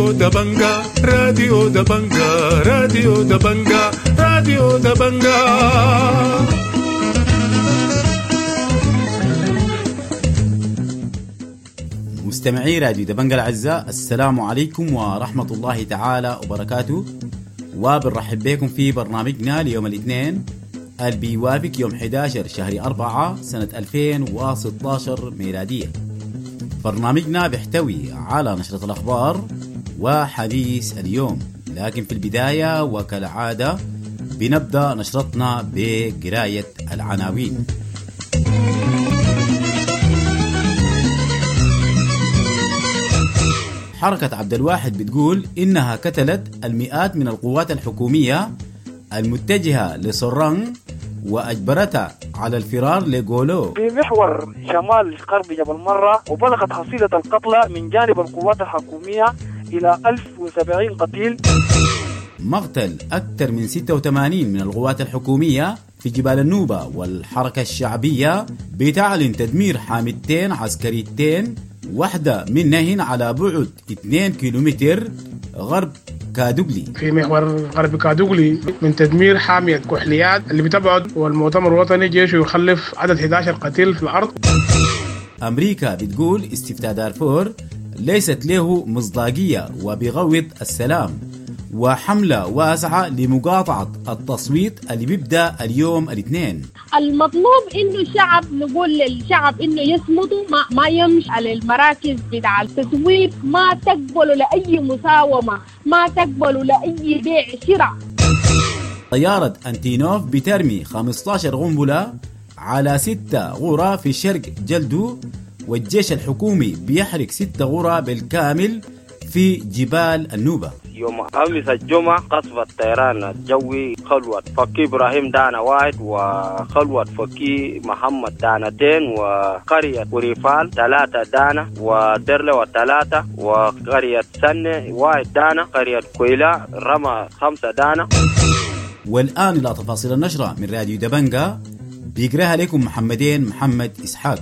راديو دبنجا راديو دبنجا راديو دبنجا راديو دبنجا. مستمعي راديو دبنجا الأعزاء، السلام عليكم ورحمة الله تعالى وبركاته، وبنرحب بكم في برنامجنا ليوم الاثنين اللي بيوافق يوم 11 شهر 4 سنة 2016 ميلادية. برنامجنا بيحتوي على نشرة الأخبار وحديث اليوم، لكن في البداية وكالعادة بنبدأ نشرتنا بقراية العناوين. حركة عبد الواحد بتقول إنها قتلت المئات من القوات الحكومية المتجهة لسوران وأجبرتها على الفرار لغولو في محور شمال غرب جبل مرة، وبلغت حصيلة القتلى من جانب القوات الحكومية إلى 1070 قتيل. مقتل أكثر من 86 من القوات الحكومية في جبال النوبة، والحركة الشعبية بتعلن تدمير حاملتين عسكريتين، واحدة منهن على بعد 2 كيلومتر غرب كادوغلي. في محور غرب كادوغلي من تدمير حامية كحليات اللي بتبعد، والمؤتمر الوطني جيشه يخلف عدد 11 قتيل في الأرض. أمريكا بتقول استفتاء دارفور ليست له مصداقية وبغوض السلام، وحملة واسعة لمقاطعة التصويت اللي بيبدأ اليوم الاثنين. المطلوب انه الشعب نقول للشعب انه يصمتوا، ما يمشي على المراكز بتاع التصويت، ما تقبلوا لأي مساومة، ما تقبلوا لأي بيع شراء. طيارة أنتينوف بترمي 15 قنبلة على 6 قرى في شرق جلدو، والجيش الحكومي بيحرق 6 قرى بالكامل في جبال النوبة. يوم أمس الجمعة قصف الطيران الجوي خلوة فكي إبراهيم دانا 1 وخلوة فكي محمد دانتين، وقرية وريفال 3 دانا، ودرلة 3، وقرية سنة 1 دانا، قرية كويلة رمى 5 دانا. والآن إلى تفاصيل النشرة من راديو دبنجا، بيقراها لكم محمد إسحاق.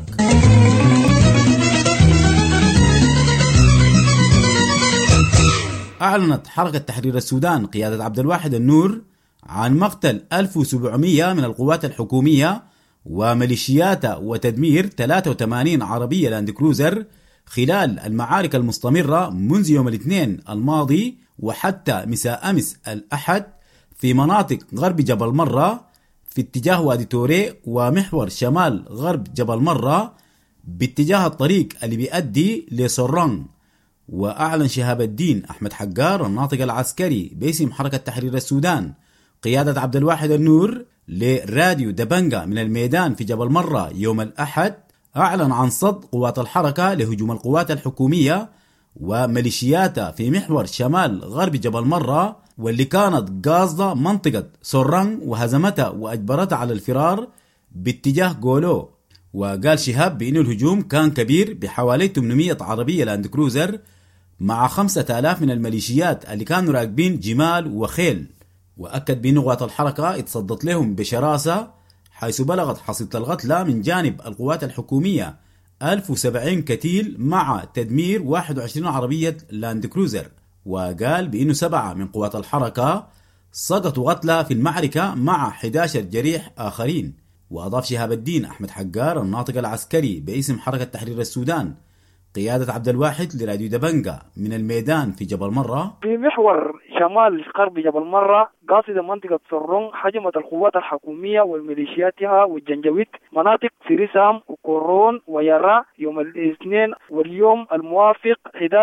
أعلنت حركة تحرير السودان قيادة عبد الواحد النور عن مقتل 1700 من القوات الحكومية وميليشياتها وتدمير 83 عربية لاند كروزر خلال المعارك المستمرة منذ يوم الاثنين الماضي وحتى مساء أمس الأحد في مناطق غرب جبل مرة في اتجاه وادي توري ومحور شمال غرب جبل مرة باتجاه الطريق اللي بيؤدي لسوران. وأعلن شهاب الدين أحمد حجار الناطق العسكري باسم حركة تحرير السودان قيادة عبد الواحد النور لراديو دبنجا من الميدان في جبل مرة يوم الأحد، أعلن عن صد قوات الحركة لهجوم القوات الحكومية وميليشياتها في محور شمال غرب جبل مرة، واللي كانت قاصدة منطقة سوران وهزمتها وأجبرتها على الفرار باتجاه غولو. وقال شهاب بأنه الهجوم كان كبير بحوالي 800 عربية لاند كروزر مع 5000 من الميليشيات اللي كانوا راكبين جمال وخيل، وأكد بأن قوات الحركة اتصدت لهم بشراسة، حيث بلغت حصيلة القتلى من جانب القوات الحكومية 1070 قتيل مع تدمير 21 عربية لاند كروزر. وقال بأنه 7 من قوات الحركة سقطوا قتلى في المعركة مع 11 جريح آخرين. وأضاف شهاب الدين أحمد حجار الناطق العسكري باسم حركة تحرير السودان قيادة عبد الواحد لراديو دبنجا من الميدان في جبل مرة. في محور شمال غرب جبل مرة قاصدة منطقة سرون، هجمت القوات الحكومية والميليشياتها والجنجويد مناطق سيريسام وكورون ويرا يوم الاثنين واليوم الموافق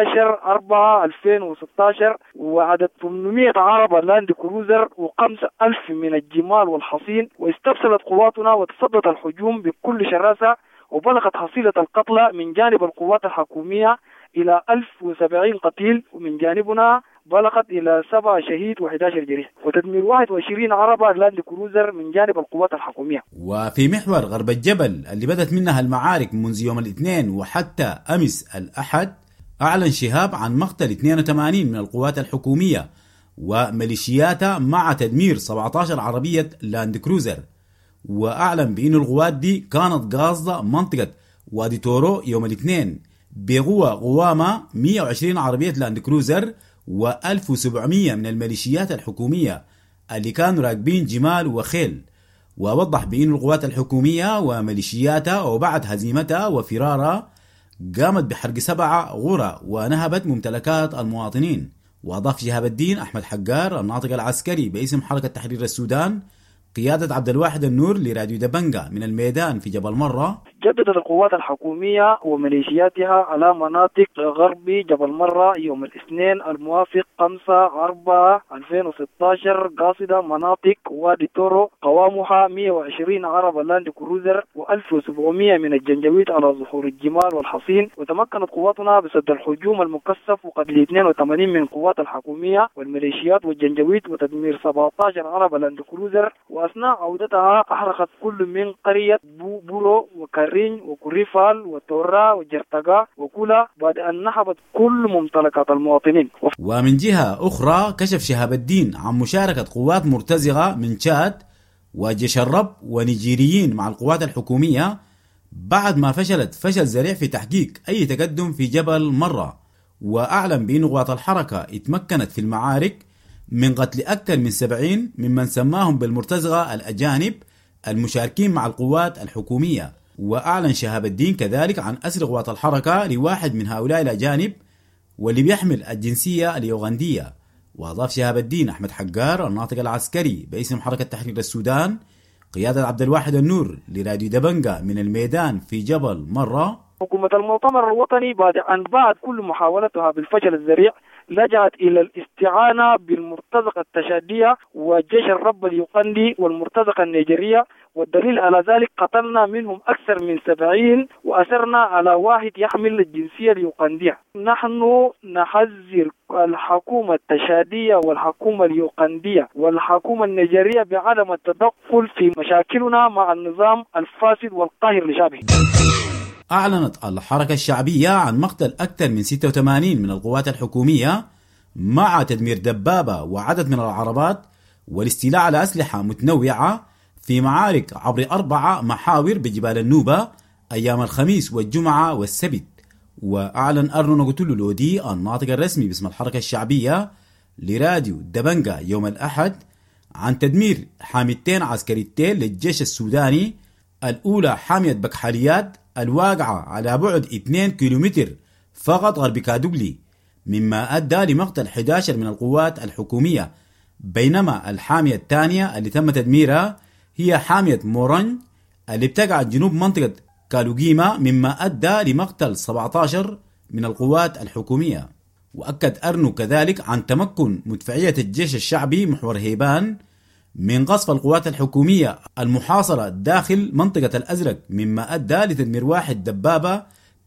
11/4/2016، وعدد 800 عربة لاند كروزر و5000 من الجمال والحصين. واستبصلت قواتنا وتصدت الهجوم بكل شراسة، وبلغت حصيلة القتلى من جانب القوات الحكومية إلى 1070 قتيل، ومن جانبنا بلغت إلى 7 شهيد و11 جريح، وتدمير 21 عربة لاند كروزر من جانب القوات الحكومية. وفي محور غرب الجبل اللي بدت منها المعارك منذ يوم الاثنين وحتى أمس الأحد، أعلن شهاب عن مقتل 82 من القوات الحكومية وميليشياتها مع تدمير 17 عربية لاند كروزر. وأعلن بأن القوات دي كانت قاصدة منطقة وادي تورو يوم الاثنين بقوة قوامة 120 عربية لاند كروزر و1700 من الميليشيات الحكومية اللي كانوا راكبين جمال وخيل. ووضح بأن القوات الحكومية وميليشياتها وبعد هزيمتها وفرارها قامت بحرق 7 غرى ونهبت ممتلكات المواطنين. وأضاف شهاب الدين أحمد حجار الناطق العسكري باسم حركة تحرير السودان قيادة عبد الواحد النور لراديو دبنجا من الميدان في جبل مرة: جددت القوات الحكومية وميليشياتها على مناطق غربي جبل مرة يوم الاثنين الموافق 5/4/2016 قاصدة مناطق وادي تورو قوامها 120 عربة لاند كروزر و1700 من الجنجويد على ظهور الجمال والحصين. وتمكنت قواتنا بسد الهجوم المكثف وقتل 82 من القوات الحكومية والميليشيات والجنجويد وتدمير 17 عربة لاند كروزر. وأثناء عودتها أحرقت كل من قرية بورو وكارين وكوريفال وتورا وجرتقا وكولا بعد أن نهبت كل ممتلكات المواطنين. ومن جهة أخرى كشف شهاب الدين عن مشاركة قوات مرتزقة من تشاد وجيش الرب ونيجيريين مع القوات الحكومية بعد ما فشلت فشل ذريع في تحقيق أي تقدم في جبل مرة. وأعلن بأن قوات الحركة اتمكنت في المعارك من قتل أكثر من 70 ممن سماهم بالمرتزقة الأجانب المشاركين مع القوات الحكومية. وأعلن شهاب الدين كذلك عن أسر قوات الحركة لواحد من هؤلاء الأجانب واللي بيحمل الجنسية اليوغندية. وأضاف شهاب الدين أحمد حجار الناطق العسكري باسم حركة تحرير السودان قيادة عبد الواحد النور لراديو دبنجا من الميدان في جبل مرة: حكومة المؤتمر الوطني بعد أن بعد كل محاولتها بالفشل الذريع لجأت إلى الاستعانة بالمرتزقة التشادية وجيش الرب اليوغندي والمرتزقة النيجيرية. والدليل على ذلك قتلنا منهم أكثر من 70 وأسرنا على واحد يحمل الجنسية اليوغندية. نحن نحذر الحكومة التشادية والحكومة اليوغندية والحكومة النيجيرية بعدم التدخل في مشاكلنا مع النظام الفاسد والقاهر لشعبه. أعلنت الحركة الشعبية عن مقتل أكثر من 86 من القوات الحكومية مع تدمير دبابة وعدد من العربات والاستيلاء على أسلحة متنوعة في معارك عبر 4 محاور بجبال النوبة أيام الخميس والجمعة والسبت. وأعلن أرنو نقتلو لودي الناطق الرسمي باسم الحركة الشعبية لراديو دبنجا يوم الأحد عن تدمير حاميتين عسكريتين للجيش السوداني. الأولى حامية بكحاليات الواقعة على بعد 2 كيلومتر فقط غرب كادوغلي، مما أدى لمقتل 11 من القوات الحكومية. بينما الحامية الثانية اللي تم تدميرها هي حامية مورن اللي بتقع جنوب منطقة كالوغيما، مما أدى لمقتل 17 من القوات الحكومية. وأكد أرنو كذلك عن تمكن مدفعية الجيش الشعبي محور هيبان من قصف القوات الحكومية المحاصرة داخل منطقة الأزرق، مما أدى لتدمير 1 دبابة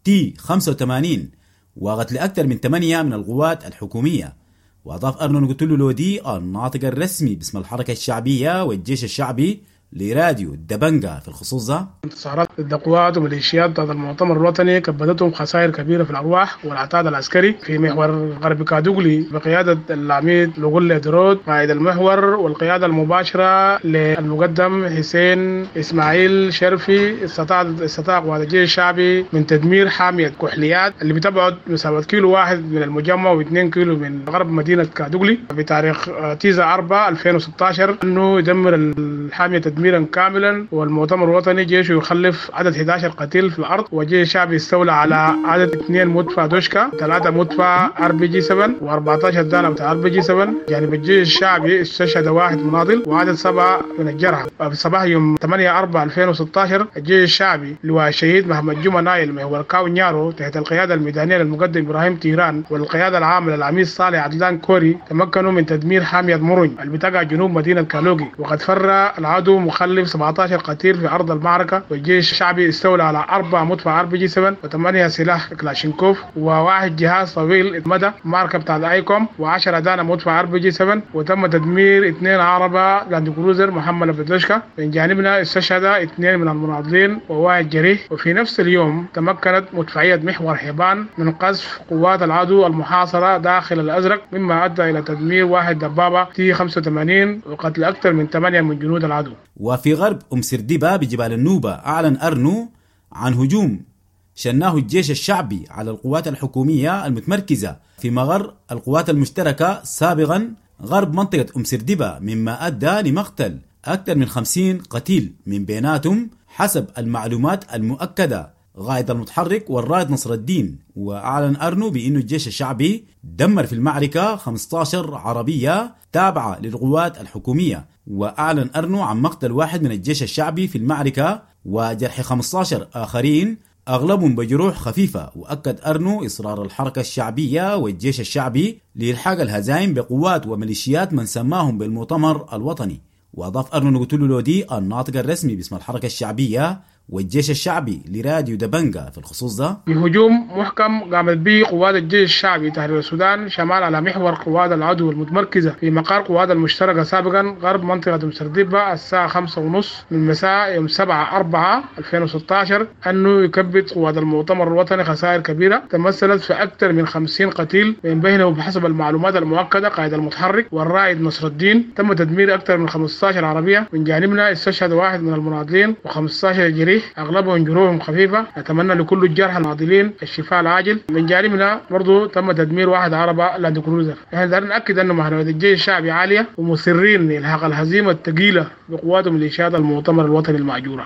T-85 وقتل أكثر من 8 من القوات الحكومية. وأضاف أرنو نقتلو لودي الناطق الرسمي باسم الحركة الشعبية والجيش الشعبي لراديو دبنجا في الخصوص ده: انتصارات ضد قوات وميليشيات ضد المؤتمر الوطني كبدتهم خسائر كبيرة في الأرواح والعتاد العسكري في محور غرب كادوغلي بقيادة العميد لوغولي درود قائد المحور، والقيادة المباشرة للمقدم حسين إسماعيل شرفي. استطاع قوات الجيش الشعبي من تدمير حامية كحليات اللي بتبعد مسافة 1 كيلو من المجمع و2 كيلو من غرب مدينة كادوغلي بتاريخ 9/4/2016 أنه يدمر الحامية تدميرا كاملا. والمؤتمر الوطني جيشه يخلف عدد 11 قتيل في الأرض، وجيش الشعبي استولى على عدد 2 مدفع دوشكا، 3 مدفع RPG-7 و14 دانة بتاع RPG-7. جانب الجيش الشعبي استشهد 1 مناضل وعدد 7 من الجرحى. في صباح يوم 8/4/2016 الجيش الشعبي لواء الشهيد محمد جمعة نايل محور كاو نيارو تحت القيادة الميدانية للمقدم إبراهيم تيران والقيادة العامة للعميد صالح عدلان كوري تمكنوا من تدمير حامية مرن اللي بتقع جنوب مدينة كالوغي. وقد فر العدو مخلف 17 قتيل في أرض المعركة. والجيش الشعبي استولى على 4 مدفع RPG-7 و8 سلاح كلاشينكوف و1 جهاز طويل المدى معركة بتاع الأيكوم و10 دانة مدفع RPG-7. وتم تدمير 2 عربة لاند كروزر محملة بدوشكا. من جانبنا استشهد 2 من المناضلين و1 جريح. وفي نفس اليوم تمكنت مدفعية محور هيبان من قصف قوات العدو المحاصرة داخل الأزرق، مما أدى إلى تدمير 1 دبابة T-85 وقتل أكثر من 8 من جنود العدو. وفي غرب سرديبة بجبال النوبة أعلن أرنو عن هجوم شناه الجيش الشعبي على القوات الحكومية المتمركزة في مغر القوات المشتركة سابقا غرب منطقة أم سردبة، مما أدى لمقتل أكثر من 50 قتيل، من بيناتهم حسب المعلومات المؤكدة غايد المتحرك والرائد نصر الدين. وأعلن أرنو بأن الجيش الشعبي دمر في المعركة 15 عربية تابعة للقوات الحكومية، وأعلن أرنو عن مقتل واحد من الجيش الشعبي في المعركة وجرح 15 آخرين أغلبهم بجروح خفيفة. وأكد أرنو إصرار الحركة الشعبية والجيش الشعبي لإلحاق الهزائم بقوات وميليشيات من سماهم بالمؤتمر الوطني. وأضاف أرنو نقتلو لودي الناطق الرسمي باسم الحركة الشعبية والجيش الشعبي لراديو دبنجا في الخصوص ده بهجوم محكم قامت به قوات الجيش الشعبي تحرير السودان شمال على محور قوات العدو المتمركزة في مقر قوات المشتركة سابقا غرب منطقة أم سردبة الساعة 5:30 من مساء يوم 7/4/2016 أنه يكبد قوات المؤتمر الوطني خسائر كبيرة تمثلت في أكثر من 50 قتيل، من بينهم بحسب المعلومات المؤكدة قائد المتحرك والرائد نصر الدين. تم تدمير أكثر من 15 عربية. من جانبنا استشهد واحد من المناضلين و15 جريح أغلبهم جروحهم خفيفة. نتمنى لكل الجرحى الناضلين الشفاء العاجل. من جانبنا برضو تم تدمير واحد عربة لاند كروزر. احنا دارين نأكد أن معنويات الجيش الشعبي عالية ومصرين لإلحاق الهزيمة الثقيلة بقوات وميليشيات المؤتمر الوطني المعجورة.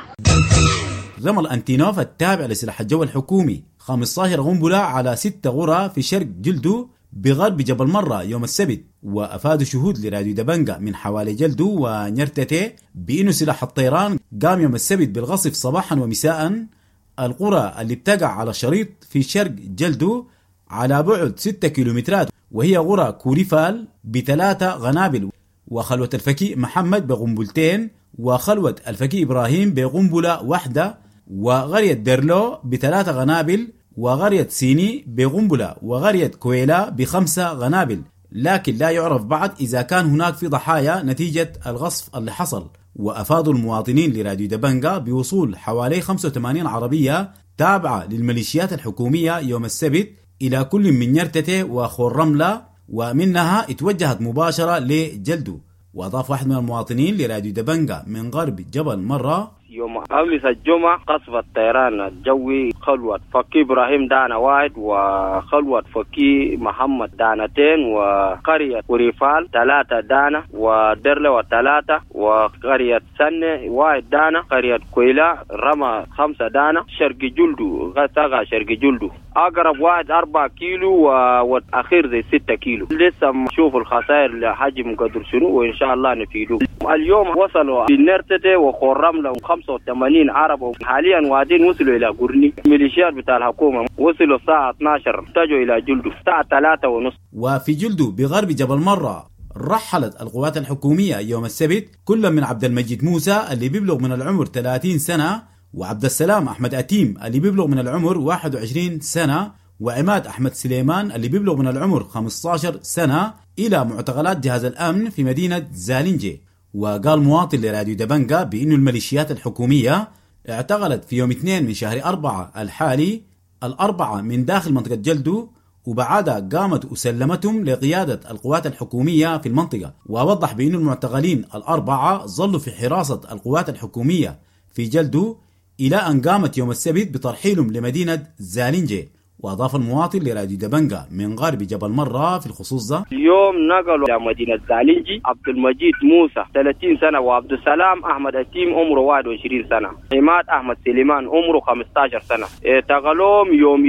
رمى الأنتينوف التابع لسلاح الجو الحكومي 15 قنبلة على 6 قرى في شرق جلدو بغرب جبل مرة يوم السبت. وأفادوا شهود لراديو دبنجا من حوالي جلدو ونيرتتي بأنه سلاح الطيران قام يوم السبت بالغصف صباحا ومساء القرى اللي بتقع على شريط في شرق جلدو على بعد 6 كيلومترات، وهي قرى كوريفال ب3 قنابل، وخلوة الفكي محمد بقنبلتين، وخلوة الفكي إبراهيم بقنبلة واحدة، وغرية درلو ب3 قنابل، وغرية سيني بقنبلة، وغرية كويلا ب5 قنابل. لكن لا يعرف بعد إذا كان هناك في ضحايا نتيجة الغصف اللي حصل. وأفادوا المواطنين لراديو دبنجا بوصول حوالي 85 عربية تابعة للميليشيات الحكومية يوم السبت إلى كل من يرتتي وخور رملة، ومنها اتوجهت مباشرة لجلدو. وأضاف واحد من المواطنين لراديو دبنجا من غرب جبل مرة يوم أمس الجمعة قصف الطيران الجوي خلوة فكي إبراهيم دانا واحد وخلوة فكي محمد دانتين وقرية وريفال 3 دانا ودرلة 3 وقرية سنة واحد دانا قرية كويلا رمى 5 دانا شرق جلدو غتاغا شرق جلدو أقرب واحد 4 كيلو والأخير زي 6 كيلو. لسه نشوف الخسائر لحجم قدر شنو وإن شاء الله نفيدو. اليوم وصلوا في نرتتي وخورملة 85 عرب، وحاليا وادين وصلوا إلى قرني. ميليشيات بتاع الحكومة وصلوا الساعة 12 اتجهوا إلى جلدو الساعة 3:30. وفي جلدو بغرب جبل مرة رحلت القوات الحكومية يوم السبت كل من عبد المجيد موسى اللي بيبلغ من العمر 30 سنة، وعبد السلام أحمد أتيم اللي بيبلغ من العمر 21 سنة، وعماد أحمد سليمان اللي بيبلغ من العمر 15 سنة إلى معتقلات جهاز الأمن في مدينة زالنجي. وقال مواطن لراديو دبنجا بأن الميليشيات الحكومية اعتقلت في يوم 2 من شهر 4 الحالي 4 من داخل منطقة جلدو، وبعدها قامت وسلمتهم لقيادة القوات الحكومية في المنطقة. ووضح بأن المعتقلين 4 ظلوا في حراسة القوات الحكومية في جلدو إلى أن قامت يوم السبت بترحيلهم لمدينة زالنجي. وأضاف المواطن لراديو دبنجا من غرب جبل مرة في الخصوص ده اليوم نقلوا إلى مدينة زالنجي عبد المجيد موسى 30 سنة وعبد السلام أحمد أتيم عمره 21 سنة، عماد أحمد سليمان عمره 15 سنة. تغلوم يوم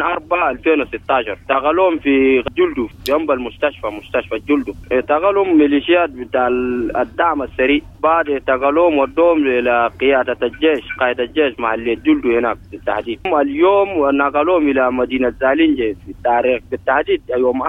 2/4/2016 تغلوم في جلدو جنب مستشفى جلدو. تغلوم ميليشيات بتاع الدعم السريع. بعد تغلوم ودوم إلى قيادة الجيش قائد الجيش مع اللي جلدو هناك بالتحديد. اليوم نقلوم إلى مدينة زالنجي في التاريخ بالتحديد يوم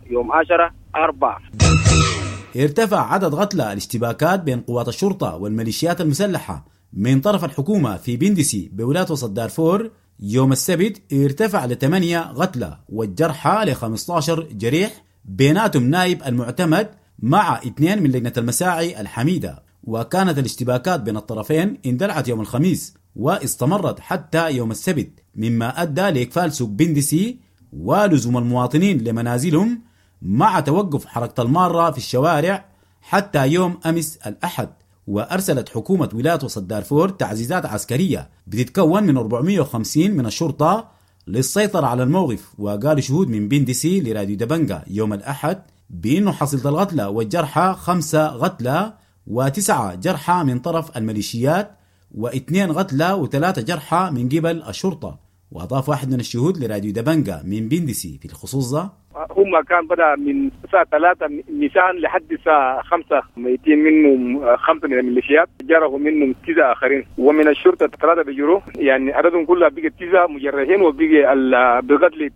10/4. ارتفع عدد قتلى الاشتباكات بين قوات الشرطة والميليشيات المسلحة من طرف الحكومة في بندسي بولاية وسط دارفور يوم السبت ارتفع ل8 قتلى والجرحى ل15 جريح، بيناتهم نائب المعتمد مع 2 من لجنة المساعي الحميدة. وكانت الاشتباكات بين الطرفين اندلعت يوم الخميس واستمرت حتى يوم السبت، مما أدى لإقفال سوق بندسي ولزوم المواطنين لمنازلهم مع توقف حركة المارة في الشوارع حتى يوم أمس الأحد. وأرسلت حكومة ولاية وسط دارفور تعزيزات عسكرية بتتكون من 450 من الشرطة للسيطرة على الموقف. وقال شهود من بندسي لراديو دبنجا يوم الأحد بأنه حصيلة القتلى والجرحى 5 قتلى و9 جرحى من طرف الميليشيات و2 قتلى و3 جرحى من قبل الشرطة. وأضاف واحد من الشهود لراديو دبنجا من بندسي في الخصوص ده: هم كان بدأ من الساعة 3 نيسان لحد الساعة 5 ميتين منهم 5 من الميليشيات، جرحوا منهم 9 آخرين، ومن الشرطة 3 بيجروا، يعني عددهم كلها بقى 9 مجرحين، وبقى بقتل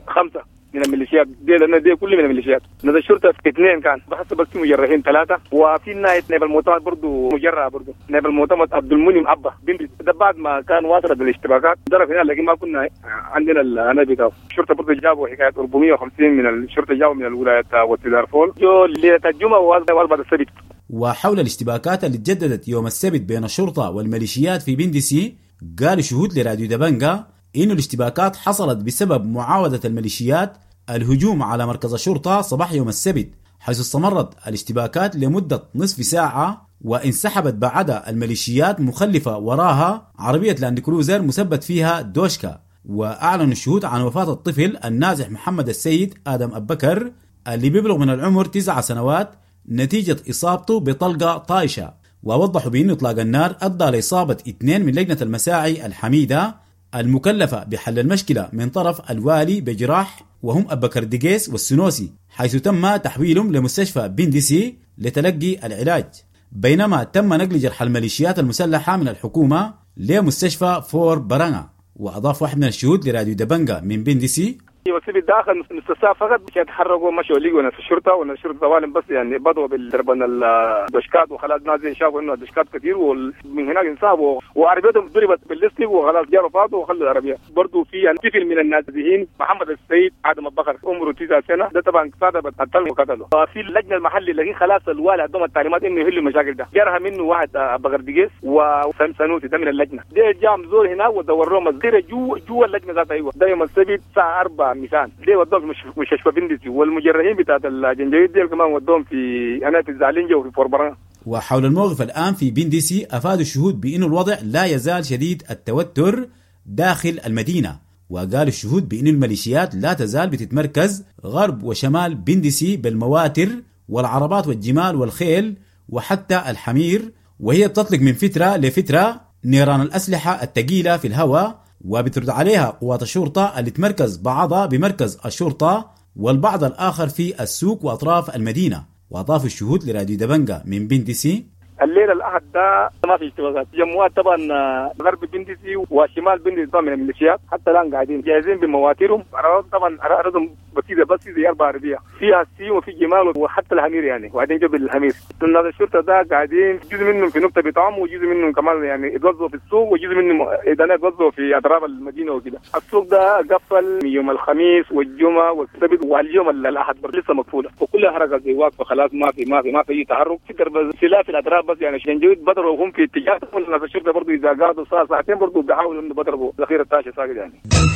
5 من الميليشيات دي، لأن دي كل من الميليشيات. نادي الشرطة 2 كان بحسب بس مجرحين 3، وفي نائب المعتمد برضه مجرح برضه، نائب المعتمد عبد المنعم أبا بنت ده بعد ما كان واصلت بالاشتباكات ضرب هنا، لكن ما كنا عندنا النائب بتاعه. الشرطة برضه جابوا حكاية 450 من الشرطة جابوا من الولاية وتدارفول جو ليلة الجمعة وبعد السبت. وحول الاشتباكات اللي تجددت يوم السبت بين الشرطة والميليشيات في بندسي، قال شهود لراديو دبنجا إنه الاشتباكات حصلت بسبب معاودة الميليشيات الهجوم على مركز الشرطة صباح يوم السبت، حيث استمرت الاشتباكات لمدة نصف ساعة، وانسحبت بعدها الميليشيات مخلفة وراها عربية لاند كروزر مثبت فيها دوشكا. وأعلن الشهود عن وفاة الطفل النازح محمد السيد آدم أبكر اللي بيبلغ من العمر 9 سنوات نتيجة إصابته بطلقة طايشة. ووضحوا بأن إطلاق النار أدى لإصابة 2 من لجنة المساعي الحميدة المكلفة بحل المشكلة من طرف الوالي بجراح، وهم أبكر ديجيس والسنوسي، حيث تم تحويلهم لمستشفى بندسي لتلقي العلاج، بينما تم نقل جرحى الميليشيات المسلحة من الحكومة لمستشفى فور برانغا. وأضاف واحد من الشهود لراديو دبنجا من بندسي: وسيب الداخل نص ساعة فقط مش يتحركوا، مشوا لقوا ناس الشرطة والشرطة طوالي بس يعني بدوا بالضربان الدشكات، وخلاص نازل شافوا انه الدشكات كثير، ومن هناك انصابوا وعربيتهم ضربت بالليستيك وخلاص جاروا فاضوا وخلوا العربية. برضو في يعني طفل من النازحين محمد السيد آدم أبكر عمره 9 سنة، ده طبعا صادف قتل وقتله. في اللجنة المحلي لكن خلاص الوالي عندهم التعليمات انه يحلوا المشاكل ده، جرها منه واحد أبكر ديجيس وسنوسي ده من اللجنة، ده جاء مزور هنا ودورهم الزيرة جوا اللجنة ذات. ايوه ده يوم السبت الساعة 4 مساء، ليه ودوهم مش مستشفى بندسي، والمجرحين بتاعت الجنجويد دي كمان ودوهم في هنا في الزعلنجة وفي فوربران. وحول الموقف الآن في بندسي أفادوا الشهود بأن الوضع لا يزال شديد التوتر داخل المدينة. وقال الشهود بأن الميليشيات لا تزال بتتمركز غرب وشمال بندسي بالمواتر والعربات والجمال والخيل وحتى الحمير، وهي بتطلق من فترة لفترة نيران الأسلحة الثقيلة في الهواء، وبترد عليها قوات الشرطة اللي تمركز بعضها بمركز الشرطة والبعض الآخر في السوق وأطراف المدينة. وأضاف الشهود لراديو دبنجا من بندسي: الليلة الأحد ده ما في اشتباكات، جموات طبعا غرب بندسي وشمال بندسي من الميليشيات حتى الآن قاعدين جاهزين بمواترهم، طبعا عددهم بسيطة بس زي 4 عربية فيها السي وفي جمال وحتى الحمير يعني، وبعدين جنب الحمير. الناس الشرطة ده قاعدين جزء منهم في نقطة بطعم، وجزء منهم كمان يعني يتوظفوا في السوق، وجزء منهم يتوظفوا في أطراف المدينة وكده. السوق ده قفل يوم الخميس والجمعة والسبت، واليوم الأحد لسه مقفولة، وكل حركة زي واقفة خلاص، ما في أي تحرك، في ضرب سلاح في الأطراف بس يعني جنجويد بضربوا هم في اتجاه، والناس الشرطة برضو إذا قعدوا ساعتين برضو بيحاولوا إنه بضربوا ذخيرة تاشة ساقط يعني.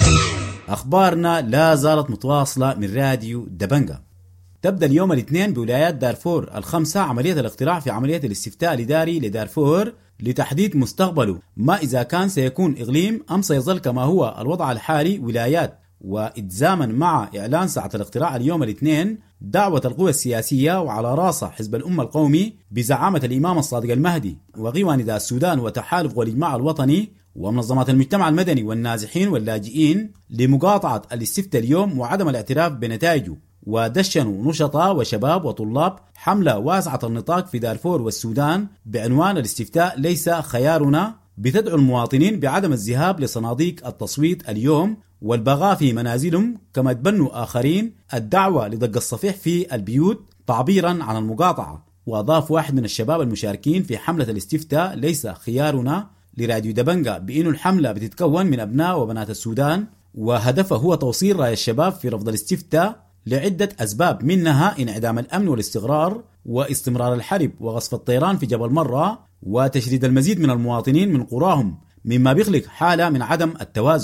أخبارنا لا زالت متواصلة من راديو دبنجا. تبدأ اليوم الاثنين بولايات دارفور ال5 عملية الاقتراع في عملية الاستفتاء الإداري لدارفور لتحديد مستقبله، ما إذا كان سيكون إقليم أم سيظل كما هو الوضع الحالي ولايات. وإتزاما مع إعلان ساعة الاقتراع اليوم الاثنين دعوة القوى السياسية وعلى راسها حزب الأمة القومي بزعامة الإمام الصادق المهدي وقوى نداء السودان وتحالف والإجماع الوطني ومنظمات المجتمع المدني والنازحين واللاجئين لمقاطعة الاستفتاء اليوم وعدم الاعتراف بنتائجه. ودشنوا نشطاء وشباب وطلاب حملة واسعة النطاق في دارفور والسودان بعنوان الاستفتاء ليس خيارنا، بتدعو المواطنين بعدم الذهاب لصناديق التصويت اليوم والبقاء في منازلهم، كما تبنوا آخرين الدعوة لدق الصفيح في البيوت تعبيرا عن المقاطعة. وأضاف واحد من الشباب المشاركين في حملة الاستفتاء ليس خيارنا لراديو دبنجا بأن الحملة بتتكون من أبناء وبنات السودان، وهدفه هو توصيل رأي الشباب في رفض الاستفتاء لعدة أسباب، منها انعدام الأمن والاستقرار واستمرار الحرب وغصف الطيران في جبل مرة وتشريد المزيد من المواطنين من قراهم، مما بيخلق حالة من عدم التوازن.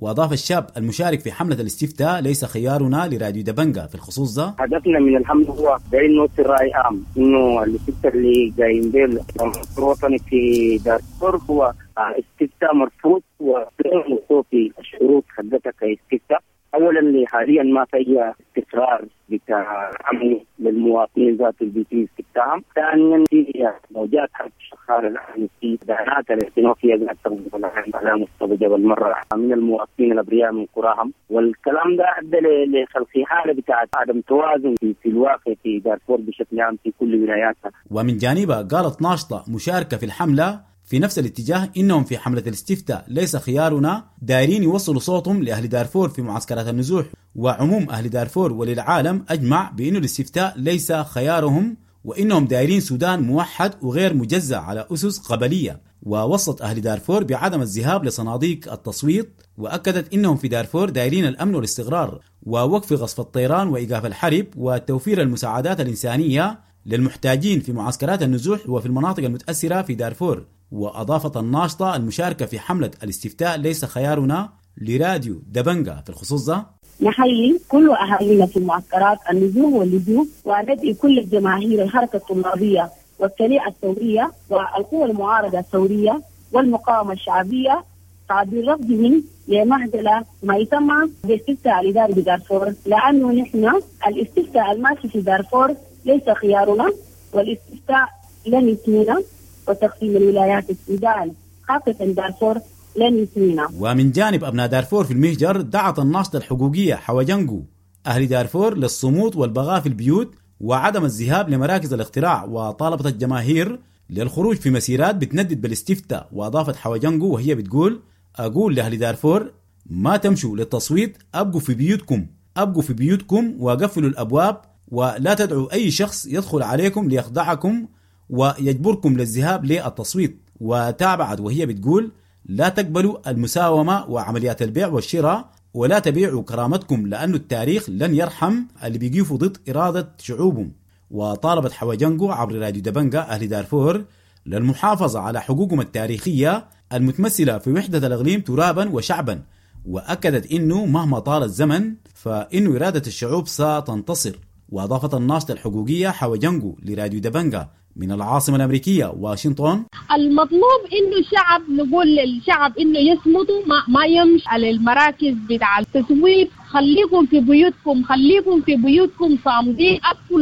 وأضاف الشاب المشارك في حملة الاستفتاء ليس خيارنا لراديو دبنجا في الخصوص ده: هدفنا من الحملة هو دايرين نوصل رأي عام إنه الاستفتاء اللي جايين به الوطني في دارفور هو استفتاء مرفوض وغير موثوق في الشروط حقتها كاستفتاء. أولا حاليا ما في استقرار بتاع أمن للمواطنين ذات اللي بيتم استفتاءهم. ثانيا في موجات حرب شغالة الآن في بيانات الاستنوفية قاعد تنقل على مستوى جبل مرة من المواطنين الأبرياء من قراهم، والكلام ده أدى لخلق حالة بتاعت عدم توازن في الواقع في دارفور بشكل عام في كل ولاياتها. ومن جانبها قالت ناشطة مشاركة في الحملة في نفس الاتجاه إنهم في حملة الاستفتاء ليس خيارنا دايرين يوصلوا صوتهم لأهل دارفور في معسكرات النزوح، وعموم أهل دارفور وللعالم أجمع بأنه الاستفتاء ليس خيارهم، وإنهم دايرين سودان موحد وغير مجزأ على أسس قبلية. ووصت أهل دارفور بعدم الذهاب لصناديق التصويت، وأكدت إنهم في دارفور دايرين الأمن والاستقرار ووقف غصف الطيران وإيقاف الحرب وتوفير المساعدات الإنسانية للمحتاجين في معسكرات النزوح وفي المناطق المتأثرة في دارفور. وأضافت الناشطة المشاركة في حملة الاستفتاء ليس خيارنا لراديو دبنجا في الخصوص ده: نحيي كل أهالينا في معسكرات النزوح واللجوء، وندعي كل الجماهير الحركة الطلابية والشريعة الثورية والقوى المعارضة الثورية والمقاومة الشعبية تعبير رفضهم لمهدلة ما يسمى بالاستفتاء الإداري بدارفور، لأنه نحن الاستفتاء الماشي في دارفور ليس خيارنا، والاستفتاء لن يسمينا، وتقسيم الولايات السودان خاصة دارفور لن يسمينا. ومن جانب أبناء دارفور في المهجر دعت الناشطة الحقوقية حواجنجو أهل دارفور للصمود والبقاء في البيوت وعدم الذهاب لمراكز الاقتراع، وطالبت الجماهير للخروج في مسيرات بتندد بالاستفتاء. وأضافت حواجنجو وهي بتقول: أقول لأهل دارفور ما تمشوا للتصويت، أبقوا في بيوتكم، أبقوا في بيوتكم وقفلوا الأبواب، ولا تدعوا أي شخص يدخل عليكم ليخدعكم ويجبركم للذهاب للتصويت. وتابعت وهي بتقول: لا تقبلوا المساومة وعمليات البيع والشراء، ولا تبيعوا كرامتكم، لأن التاريخ لن يرحم اللي بيقفوا ضد إرادة شعوبهم. وطالبت حواجنجو عبر راديو دبنجا أهل دارفور للمحافظة على حقوقهم التاريخية المتمثلة في وحدة الإقليم ترابا وشعبا، وأكدت إنه مهما طال الزمن فإنه إرادة الشعوب ستنتصر. وأضافت الناشطة الحقوقية حواجنجو لراديو دبنجا من العاصمة الأمريكية واشنطن: المطلوب إنه الشعب نقول للشعب إنه يصمتوا ما يمشي على المراكز بتاع التسويق. خليكم في بيوتكم، خليكم في بيوتكم صامدين،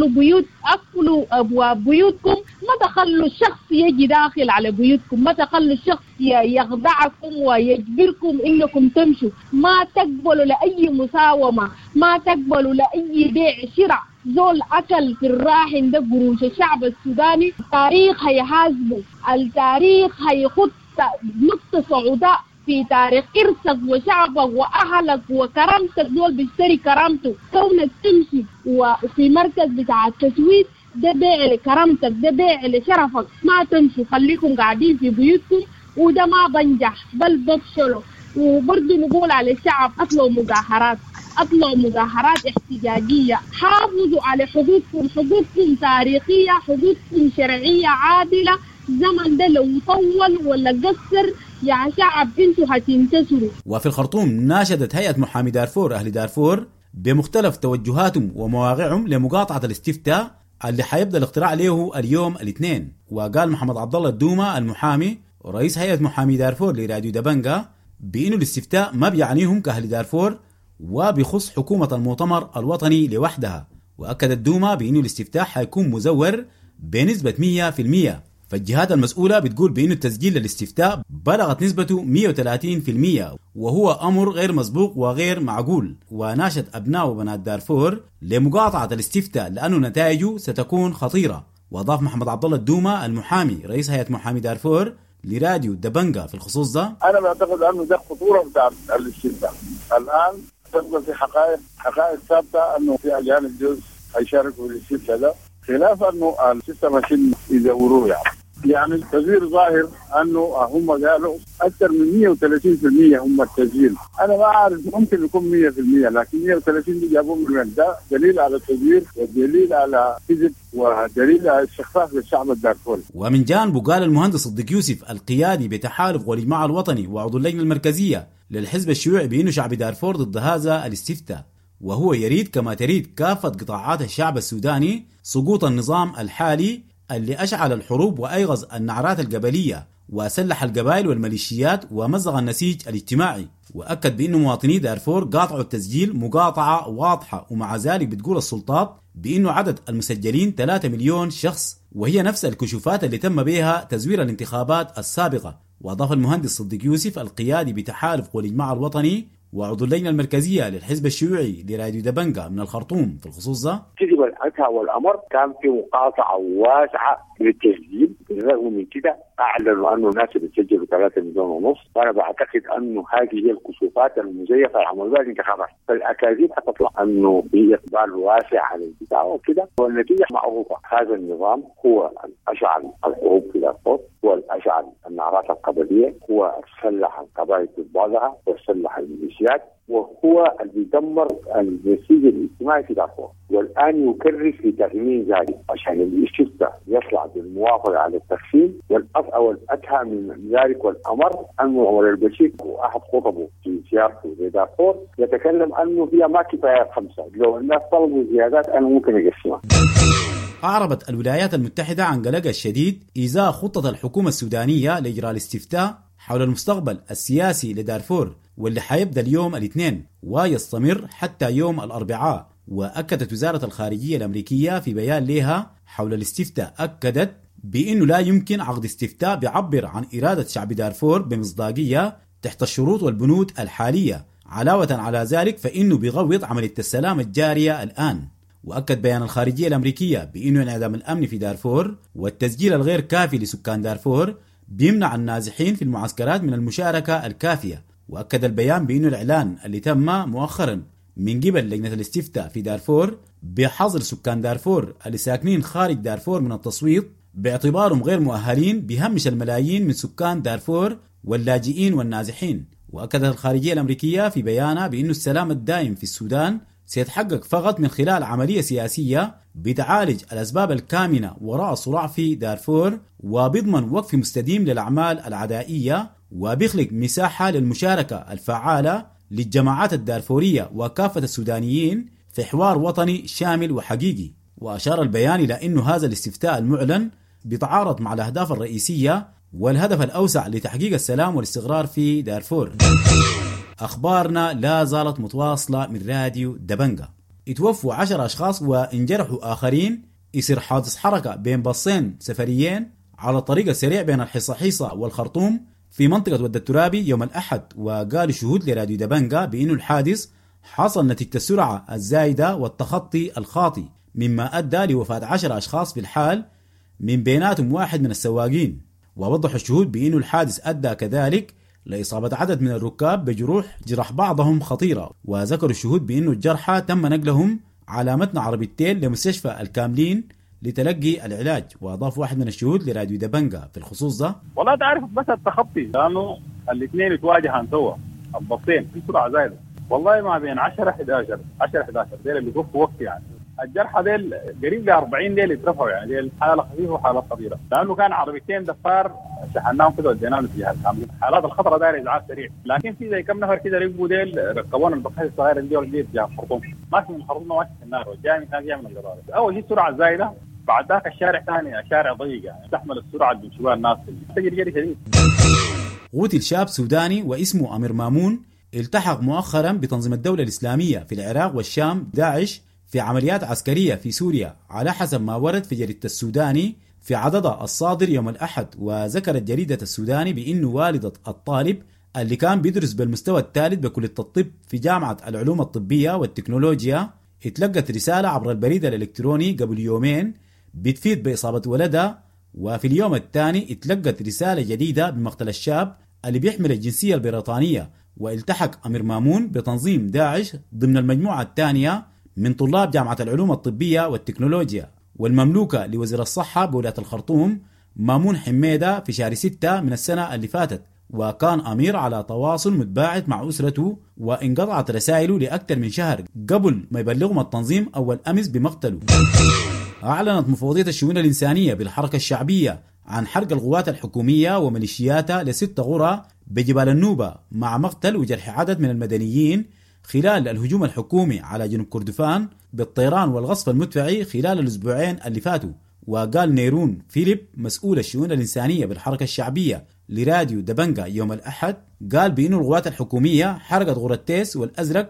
أقفلوا أبواب بيوتكم، ما تخلوا الشخص يجي داخل على بيوتكم، ما تخلوا الشخص يخدعكم ويجبركم إنكم تمشوا. ما تقبلوا لأي مساومة، ما تقبلوا لأي بيع شراء. زول أكل في الراحن ده قروش الشعب السوداني، التاريخ هيحاسبه، التاريخ هيخط نقطة سوداء في تاريخ إرثك وشعبك وأهلك وكرامتك. زول بيشتري كرامته، كونك تمشي وفي مركز بتاع التسويت ده بيع لكرامتك، ده بيع لشرفك. ما تمشوا، خليكم قاعدين في بيوتكم، وده ما بنجح بل بفشله. وبرضه نقول على الشعب: أطلعوا مظاهرات احتجاجية، حافظوا على حقوقكم تاريخية، حقوقكم شرعية عادلة. زمن ده لو طول ولا قصر يا شعب انتوا هتنتصروا. وفي الخرطوم ناشدت هيئة محامي دارفور أهل دارفور بمختلف توجهاتهم ومواقعهم لمقاطعة الاستفتاء اللي حيبدأ الاقتراع له اليوم الاثنين. وقال محمد عبد الله الدومة المحامي ورئيس هيئة محامي دارفور لراديو دبنجا بأنه الاستفتاء ما بيعنيهم كأهل دارفور وبيخص حكومة المؤتمر الوطني لوحدها. وأكد الدومة بأنه الاستفتاء حيكون مزور بنسبة 100%. فالجهات المسؤولة بتقول بأنه التسجيل للاستفتاء بلغت نسبته 130%، وهو أمر غير مسبوق وغير معقول. وناشد أبناء وبنات دارفور لمقاطعة الاستفتاء لأنه نتائجه ستكون خطيرة. وأضاف محمد عبد الله الدومة المحامي رئيس هيئة محامي دارفور لراديو دبنجا في الخصوص ده: أنا بعتقد أنه ده خطورة بتاع الاستفتاء. الآن تبقى في حقائق ثابتة أنه في أجانب جزء هيشاركوا في الاستفتاء ده، خلاف أنه الاستفتاء ماشيين يزوروه. يعني التغيير ظاهر أنه هم قالوا أكثر من 130% هم التسجيل. أنا ما أعرف، ممكن يكون 100%، لكن 130 دي جابوه من وين؟ ده دليل على التغيير ودليل على كذب ودليل على الشفاف للشعب الدارفوري. ومن جانبه قال المهندس صديق يوسف القيادي بتحالف والإجماع الوطني وعضو اللجنة المركزية للحزب الشيوعي بأنه شعب دارفور ضد هذا الاستفتاء، وهو يريد كما تريد كافة قطاعات الشعب السوداني سقوط النظام الحالي اللي أشعل الحروب وأيغز النعرات القبلية وسلح القبائل والميليشيات ومزق النسيج الاجتماعي. وأكد بأنه مواطني دارفور قاطعوا التسجيل مقاطعة واضحة، ومع ذلك بتقول السلطات بأنه عدد المسجلين 3 مليون شخص، وهي نفس الكشوفات اللي تم بها تزوير الانتخابات السابقة. وأضاف المهندس صديق يوسف القيادي بتحالف قوى الإجماع الوطني وعضو اللجنة المركزية للحزب الشيوعي لراديو دبنجة من الخرطوم في الخصوص ده: كذب الأتى والأمر، كان في مقاطعة واسعة للتسجيل. بالرغم من كده أعلنوا أنه الناس بتسجلوا 3 مليون ونص، وأنا بعتقد أنه هذه هي الكشوفات المزيفة العمل بها الانتخابات. فالأكاذيب حتطلع أنه في إقبال واسع على البتاع وكده، والنتيجة معروفة. هذا النظام هو أشعل الحروب في دارفور، هو أشعل النعرات القبلية، هو سلح القبائل ببعضها وسلح الميليشيات، وهو اللي بيدمر النسيج الاجتماعي في دارفور. والآن يكرس لتأمين ذلك عشان الاستفتاء يطلع بالموافقة على التقسيم. والأتهى من ذلك والأمر أنه عمر البشير وأحد خطبه في زيارته لدارفور يتكلم أنه هي ما كفاية 5، لو الناس طلبوا زيادات أنا ممكن أقسمها. أعربت الولايات المتحدة عن قلقها الشديد إزاء خطة الحكومة السودانية لإجراء الاستفتاء حول المستقبل السياسي لدارفور، واللي حيبدأ اليوم الاثنين ويستمر حتى يوم الأربعاء. وأكدت وزارة الخارجية الأمريكية في بيان لها حول الاستفتاء، أكدت بأنه لا يمكن عقد استفتاء بيعبر عن إرادة شعب دارفور بمصداقية تحت الشروط والبنود الحالية. علاوة على ذلك فإنه بيغوض عملية السلام الجارية الآن. وأكد بيان الخارجية الأمريكية بأنه انعدام الأمن في دارفور والتسجيل الغير كافي لسكان دارفور بيمنع النازحين في المعسكرات من المشاركة الكافية. وأكد البيان بأنه الإعلان اللي تم مؤخرا من قبل لجنة الاستفتاء في دارفور بحظر سكان دارفور اللي ساكنين خارج دارفور من التصويت باعتبارهم غير مؤهلين بيهمش الملايين من سكان دارفور واللاجئين والنازحين. وأكدت الخارجية الأمريكية في بيانها بأنه السلام الدائم في السودان سيتحقق فقط من خلال عملية سياسية بتعالج الأسباب الكامنة وراء الصراع في دارفور، وبيضمن وقف مستديم للأعمال العدائية، وبيخلق مساحة للمشاركة الفعالة للجماعات الدارفورية وكافة السودانيين في حوار وطني شامل وحقيقي. وأشار البيان إلى أن هذا الاستفتاء المعلن بيتعارض مع الأهداف الرئيسية والهدف الأوسع لتحقيق السلام والاستقرار في دارفور. أخبارنا لا زالت متواصلة من راديو دبنجة. اتوفوا 10 أشخاص وانجرحوا آخرين يصير حادث حركة بين باصين سفريين على الطريق السريع بين الحصحيصة والخرطوم في منطقة ود الترابي يوم الأحد. وقالوا شهود لراديو دبنجة بأنه الحادث حصل نتيجة السرعة الزايدة والتخطي الخاطئ، مما أدى لوفاة 10 أشخاص في الحال، من بيناتهم واحد من السواقين. ووضح الشهود بأنه الحادث أدى كذلك لإصابة عدد من الركاب بجروح جرح بعضهم خطيرة. وذكروا الشهود بأنه الجرحى تم نقلهم على متن عربيتين لمستشفى الكاملين لتلقي العلاج. وأضاف واحد من الشهود لراديو دبنجة في الخصوص ده: والله تعرف بس التخطي، لأنه الاثنين يتواجهان سوا البطين في سرعة زايدة، والله ما بين 10-11 ديل اللي وقفوا وقت. يعني الجرحى ديل قريب ل 40 ديل يترفعوا، يعني ديل حالة خفيفة وحالة خطيرة، لأنه كان عربيتين دفار شحناهم كده وديناهم فيها الكاملين. حالات الخطرة داير إزعاج سريع، لكن في زي كم نفر كده ركبوا ديل ركبون البقايا الصغيرة اللي ودي جاء الخرطوم، ماشي من الخرطوم ماشي في النار، وجاي من هناك جاي من القرار. أول شيء سرعة زايدة، بعد ذاك الشارع ثاني شارع ضيق، يعني تحمل السرعة اللي بيشوفها الناس تجري جري شديد. قتل شاب سوداني واسمه أمير مامون التحق مؤخرا بتنظيم الدولة الإسلامية في العراق والشام داعش في عمليات عسكرية في سوريا، على حسب ما ورد في جريدة السوداني في عددها الصادر يوم الأحد. وذكرت جريدة السوداني بأنه والدة الطالب اللي كان بيدرس بالمستوى الثالث بكلية الطب في جامعة العلوم الطبية والتكنولوجيا اتلقت رسالة عبر البريد الإلكتروني قبل يومين بتفيد بإصابة ولدها، وفي اليوم الثاني اتلقت رسالة جديدة بمقتل الشاب اللي بيحمل الجنسية البريطانية. والتحق أمير مامون بتنظيم داعش ضمن المجموعة الثانية من طلاب جامعة العلوم الطبية والتكنولوجيا والمملوكة لوزير الصحة بولاية الخرطوم مامون حميدة في شهر 6 من السنة اللي فاتت. وكان أمير على تواصل متباعد مع أسرته، وانقطعت رسائله لأكثر من شهر قبل ما يبلغهم التنظيم أول أمس بمقتله. أعلنت مفوضية الشؤون الإنسانية بالحركة الشعبية عن حرق القوات الحكومية وميليشياتها ل6 قرى بجبال النوبة مع مقتل وجرح عدد من المدنيين خلال الهجوم الحكومي على جنوب كردفان بالطيران والغصب المدفعي خلال الأسبوعين اللي فاتوا. وقال نيرون فيليب مسؤول الشؤون الإنسانية بالحركة الشعبية لراديو دبنجا يوم الأحد، قال بأن القوات الحكومية حرقت غورتيس والأزرق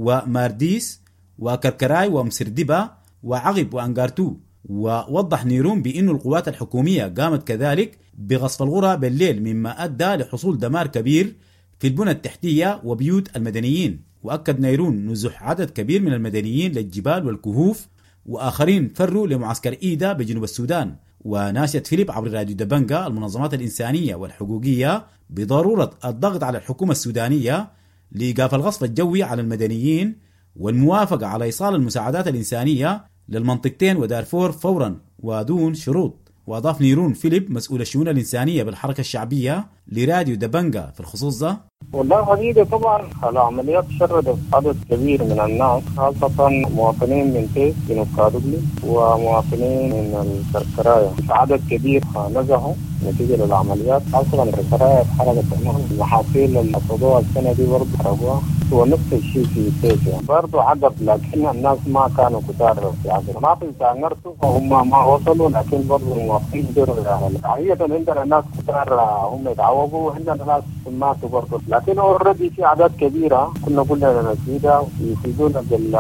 ومارديس وكركراي ومسردبة وعقب وأنقارتو. ووضح نيرون بأن القوات الحكومية قامت كذلك بغصب الغرة بالليل، مما أدى لحصول دمار كبير في البنى التحتية وبيوت المدنيين. وأكد نيرون نزح عدد كبير من المدنيين للجبال والكهوف، وآخرين فروا لمعسكر إيدا بجنوب السودان. وناشد فيليب عبر راديو دبنجا المنظمات الإنسانية والحقوقية بضرورة الضغط على الحكومة السودانية لإيقاف الغصب الجوي على المدنيين والموافقة على إيصال المساعدات الإنسانية للمنطقتين ودارفور فورا ودون شروط. وأضاف نيرون فيليب مسؤول الشؤون الإنسانية بالحركة الشعبية لراديو دبنجا في الخصوص ده: والله حقيقة طبعا العمليات شردت عدد كبير من الناس، خاصة مواطنين من تيس جنوب كادوغلي ومواطنين من الكركراية. عدد كبير نزحوا نتيجة للعمليات، خاصة الكركراية اتحرقت المحاصيل الصدوع السنة دي برضه حرقوها، ونفس الشيء في تيس يعني برضه عقب، لكن الناس ما كانوا كتار في عقب، ما في تعنرتوا وهم ما وصلوا، لكن برضه المواطنين قدروا يعني. حقيقة عندنا ناس كتار هم يتعوقوا، وعندنا ناس ماتوا برضه، لكن اوريدي في اعداد كبيره كنا قلنا نزيدها يفيدونا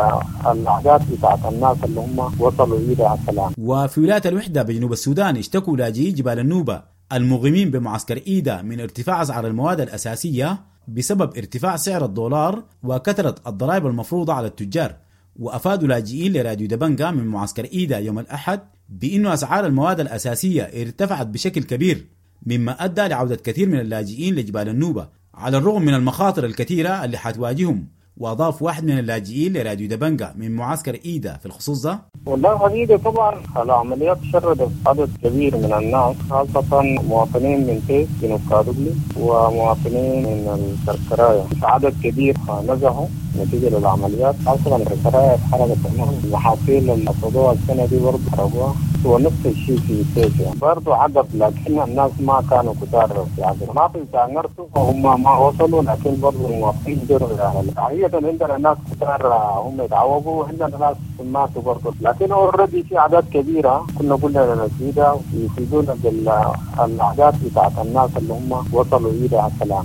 بالاعداد بتاعت الناس اللي هم وصلوا الى السلام. وفي ولايه الوحده بجنوب السودان اشتكوا لاجئي جبال النوبه المقيمين بمعسكر إيدا من ارتفاع اسعار المواد الاساسيه بسبب ارتفاع سعر الدولار وكثره الضرائب المفروضه على التجار. وافادوا لاجئين لراديو دبنجا من معسكر إيدا يوم الاحد بانه اسعار المواد الاساسيه ارتفعت بشكل كبير، مما ادى لعوده كثير من اللاجئين لجبال النوبه على الرغم من المخاطر الكثيرة اللي حتواجههم. وأضاف واحد من اللاجئين لراديو دبنجا من معسكر إيدا في الخصوص ده: والله حقيقة طبعا العمليات شردت عدد كبير من الناس، خاصة مواطنين من تيس جنوب كادوغلي ومواطنين من الكركراية. عدد كبير نزحوا نتيجة للعمليات، خاصة الكركراية اتحرقت المحاصيل الصدوع السنة دي برضه حرقوها، ونفس الشيء في تيس يعني برضه عقب، لكن الناس ما كانوا كتار في عقب، ما في تعنرتوا وهم ما وصلوا، لكن برضه المواطنين قدروا يعني. حقيقة عندنا ناس كتار هم يتعوقوا، وعندنا ناس ماتوا برضه، لكن اوريدي في اعداد كبيره كنا قلنا نزيدها ويفيدونا بالاعداد بتاعت الناس اللي هم وصلوا الى السلام.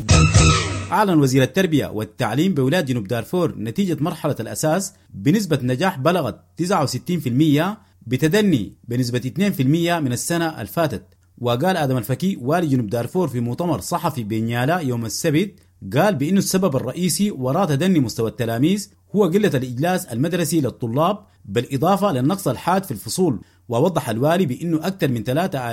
أعلن وزير التربية والتعليم بولاية جنوب دارفور نتيجة مرحلة الأساس بنسبة نجاح بلغت 69% بتدني بنسبة 2% من السنة الفاتت. وقال آدم الفكي والي جنوب دارفور في مؤتمر صحفي بنيالا يوم السبت، قال بأنه السبب الرئيسي وراء تدني مستوى التلاميذ هو قلة الإجلاس المدرسي للطلاب بالإضافة للنقص الحاد في الفصول. ووضح الوالي بأنه أكثر من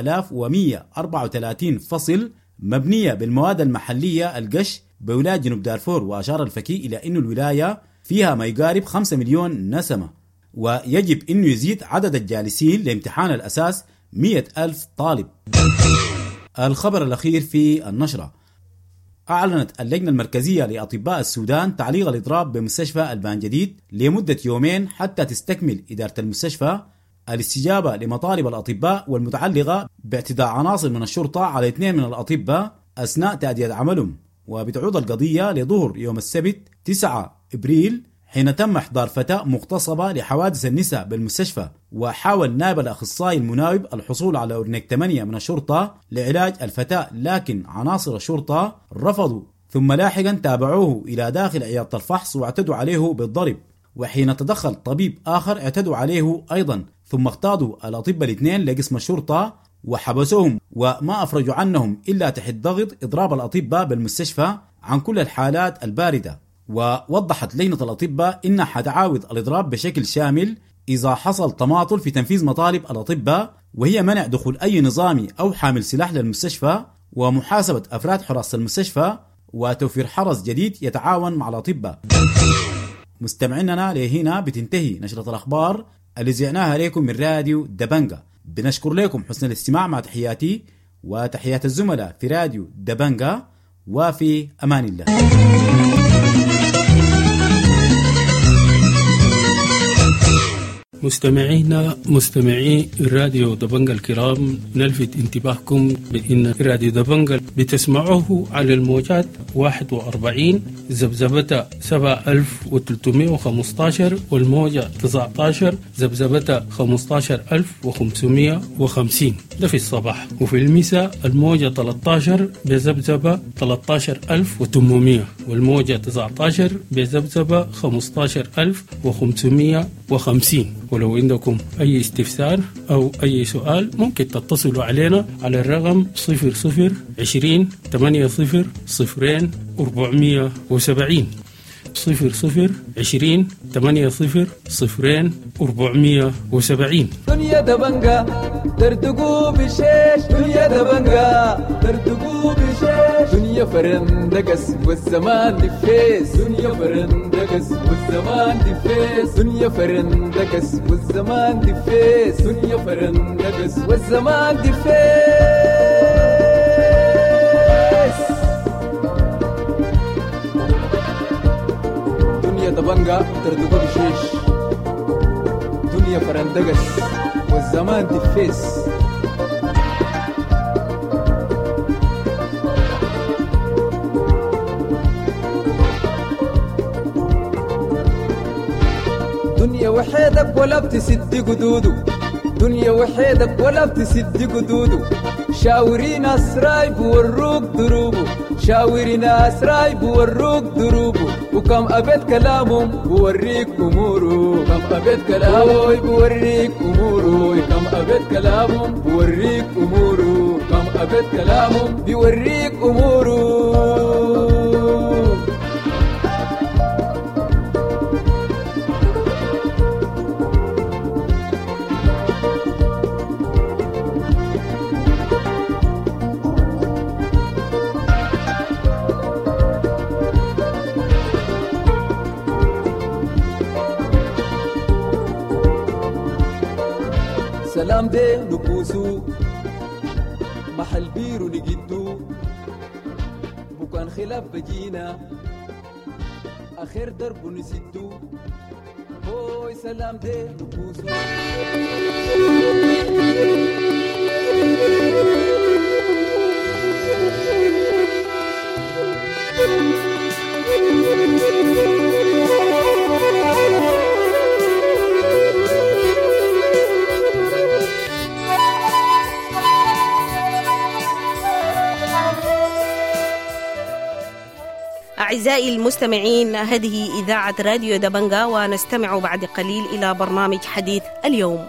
3134 فصل مبنية بالمواد المحلية القش بولاية جنوب دارفور. وأشار الفكي إلى أن الولاية فيها ما يقارب 5 مليون نسمة، ويجب أنه يزيد عدد الجالسين لامتحان الأساس 100,000 طالب. الخبر الأخير في النشرة: أعلنت اللجنة المركزية لأطباء السودان تعليق الإضراب بمستشفى البان جديد لمدة يومين حتى تستكمل إدارة المستشفى الاستجابة لمطالب الأطباء والمتعلقة باعتداء عناصر من الشرطة على 2 من الأطباء أثناء تأدية عملهم. وبتعود القضية لظهر يوم السبت 9 إبريل حين تم إحضار فتاة مغتصبة لحوادث النساء بالمستشفى. وحاول نائب الأخصائي المناوب الحصول على أورنيك 8 من الشرطة لعلاج الفتاة، لكن عناصر الشرطة رفضوا، ثم لاحقا تابعوه إلى داخل عيادة الفحص واعتدوا عليه بالضرب. وحين تدخل طبيب آخر اعتدوا عليه أيضا، ثم اقتادوا الأطباء الاثنين لقسم الشرطة وحبسوهم، وما أفرجوا عنهم إلا تحت ضغط إضراب الأطباء بالمستشفى عن كل الحالات الباردة. ووضحت لجنة الأطباء إنها حتعاود الإضراب بشكل شامل إذا حصل تماطل في تنفيذ مطالب الأطباء، وهي منع دخول أي نظامي أو حامل سلاح للمستشفى، ومحاسبة أفراد حراسة المستشفى، وتوفير حرس جديد يتعاون مع الأطباء. مستمعيننا لهنا بتنتهي نشرة الأخبار اللي زعناها لكم من راديو دبنجا. بنشكر لكم حسن الاستماع مع تحياتي وتحيات الزملاء في راديو دبنجا، وفي أمان الله. مستمعي راديو دبنجة الكرام، نلفت انتباهكم بأن راديو دبنجة بتسمعوه على الموجات 41 زبزبة 7315 والموجة 19 زبزبة 15550 ده في الصباح، وفي المساء الموجة 13 بزبزبة 13800 والموجة 19 بزبزبة 15550. ولو عندكم أي استفسار أو أي سؤال ممكن تتصلوا علينا على الرقم 0020 80 0 470 0020 80 0 470. دنيا دبنجا ترتقو بشيش، دنيا دبنجا ترتقو بشيش، دنيا فرندقس والزمان دفيس، دنيا فرندقس والزمان دفيس، دنيا فرندقس والزمان دفيس، دنيا فرندقس والزمان دفيس. دنيا دبنجا ترتقو بشيش، دنيا فرندقس والزمان دفيس. دنيا وحيدك ولا بتسد قدودو، دنيا وحيدك ولا بتسد قدودو، شاورين أسراي بوروك دروبو، شاورين أسراي بوروك دروبو، وكم أبد كلامهم بوريك أمورو، كم أبد كلامهم بوريك أمورو، كم أبد كلامهم بوريك أمورو، كم أبد كلامهم بوريك أمورو. سلام دي نبوسو محل بيرو نجدو بكان خلاف بجينا آخر درب نسدو هوي سلام دي نبوسو. أعزائي المستمعين، هذه إذاعة راديو دبنجة، ونستمع بعد قليل إلى برنامج حديث اليوم.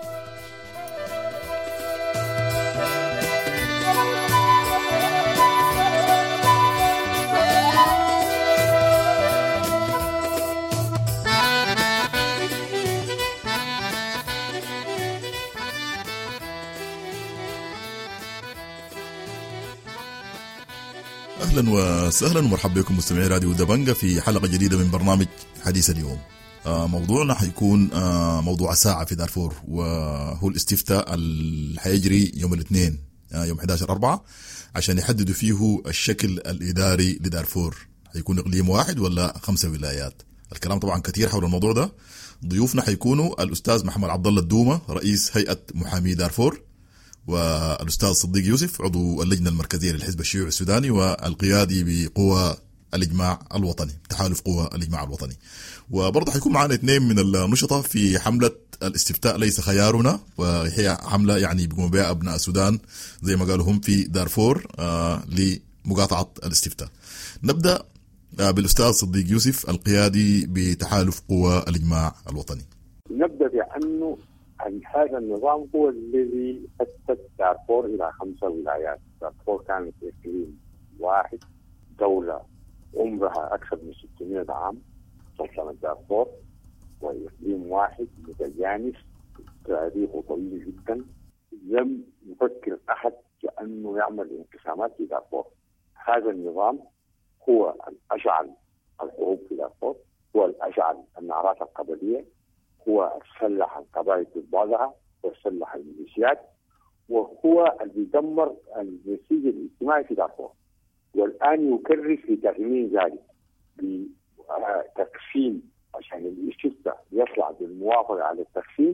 أهلا وسهلا ومرحبا بكم مستمعي راديو دبنجة في حلقة جديدة من برنامج حديث اليوم. موضوعنا حيكون موضوع ساعة في دارفور، وهو الاستفتاء اللي حيجري يوم الاثنين يوم 11/4 عشان يحددوا فيه الشكل الإداري لدارفور، حيكون إقليم واحد ولا 5 ولايات. الكلام طبعا كثير حول الموضوع ده. ضيوفنا حيكونوا الأستاذ محمد عبد الله الدومة رئيس هيئة محامي دارفور، والأستاذ صديق يوسف عضو اللجنة المركزية للحزب الشيوعي السوداني والقيادي بقوى الإجماع الوطني، تحالف قوى الإجماع الوطني. وبرضه حيكون معنا 2 من النشطة في حملة الاستفتاء ليس خيارنا، وهي حملة يعني بيقوم بها أبناء السودان زي ما قالوا هم في دارفور لمقاطعة الاستفتاء. نبدأ بالأستاذ صديق يوسف القيادي بتحالف قوى الإجماع الوطني. نبدأ بأنه هذا النظام هو الذي أسس دارفور إلى 5 ولايات. دارفور كانت إقليم واحد، دولة عمرها أكثر من 600 عام، سلطنة دارفور، وإقليم واحد متجانس تاريخه طويل جدا. لم يفكر أحد بأنه يعمل انقسامات في دارفور. هذا النظام هو الأشعل الحروب في دارفور، هو الأشعل النعرات القبلية، هو سلح القبائل ببعضها وسلح الميليشيات، وهو اللي يدمر النسيج الاجتماعي في دارفور. والآن يكرس لتغيير ذلك بتقسيم عشان الاستفتاء يطلع بالموافقة على التقسيم،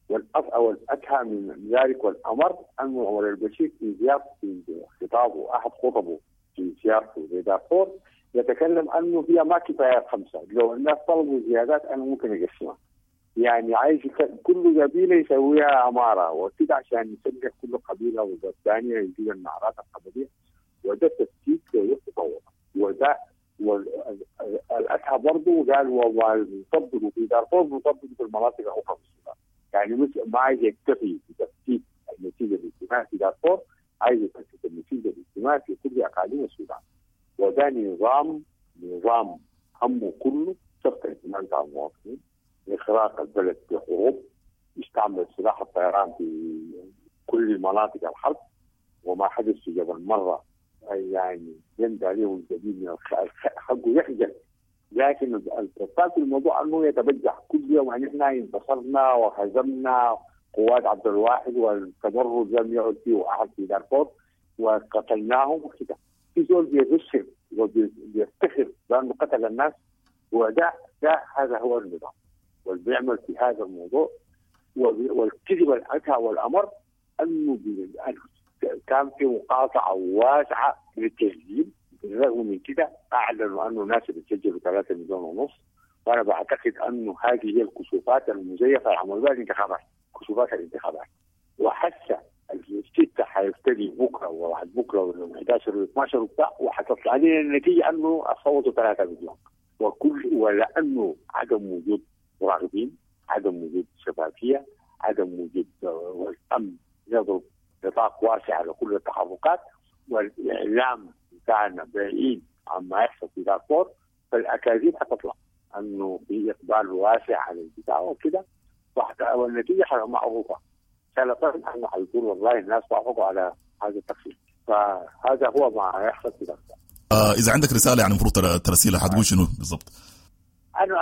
والأدهى من ذلك والأمر أن عمر البشير في خطابه أحد خطبه في زيارته لدارفور يتكلم أنه هي ما كفايات 5. لو الناس طلبوا زيادات أنا ممكن أقسمها. يعني عايز كل قبيلة يسويها عمارة وكده عشان يسلح كل قبيلة والثانية يجيب المعارات القبلية، وده تفكيك يتطور. وده والأدهى برضه قال ويطبقوا في دارفور ويطبقوا في المناطق الأخرى في السودان. يعني ما عايز يكتفي بتفكيك النتيجة الاجتماعية في دارفور، عايز يفكك النتيجة الاجتماعية في كل أقاليم السودان. وده نظام همه كله سبق الاهتمام بتاع المواطنين، إخراج البلد في حروب، استعمل سلاح الطيران في كل مناطق الحرب، وما حدث في جبل مرة يعني يندى عليه الجديد من حقه يحجر. لكن الفصل في الموضوع أنه يتبجح كل يوم أن احنا انتصرنا وهزمنا قوات عبد الواحد والتمرد لم يعد فيه أحد في دارفور وقتلناهم وكذا. في زول بيبشر وبيفتخر بأنه قتل الناس، هذا هو النظام والبيعمل في هذا الموضوع. والكذب الأدهى والأمر أنه كان في مقاطعة واسعة للتسجيل. بالرغم من كده أعلنوا أنه الناس بتسجلوا 3.5 مليون، وأنا بعتقد أنه هذه هي الكشوفات المزيفة عملوا بها الانتخابات، كشوفات الانتخابات. وحتى الستة حيبتدي بكرة وبعد بكرة ويوم 11 و12 وبتاع، وحتطلع علينا النتيجة أنه صوتوا 3 مليون. ولأنه عدم وجود مراقبين، عدم وجود شفافية، عدم وجود والأمن يضرب نطاق واسع على كل التحركات، والإعلام بتاعنا بعيد عما يحصل في دارفور، فالأكاذيب حتطلع أنه في إقبال واسع على البتاع وكده، والنتيجة معروفة. سلطان أنه حيقول والله الناس وافقوا على هذا التقسيم. فهذا هو ما يحصل في دارفور. إذا عندك رسالة يعني المفروض ترسلها حتقول شنو بالضبط؟ أنا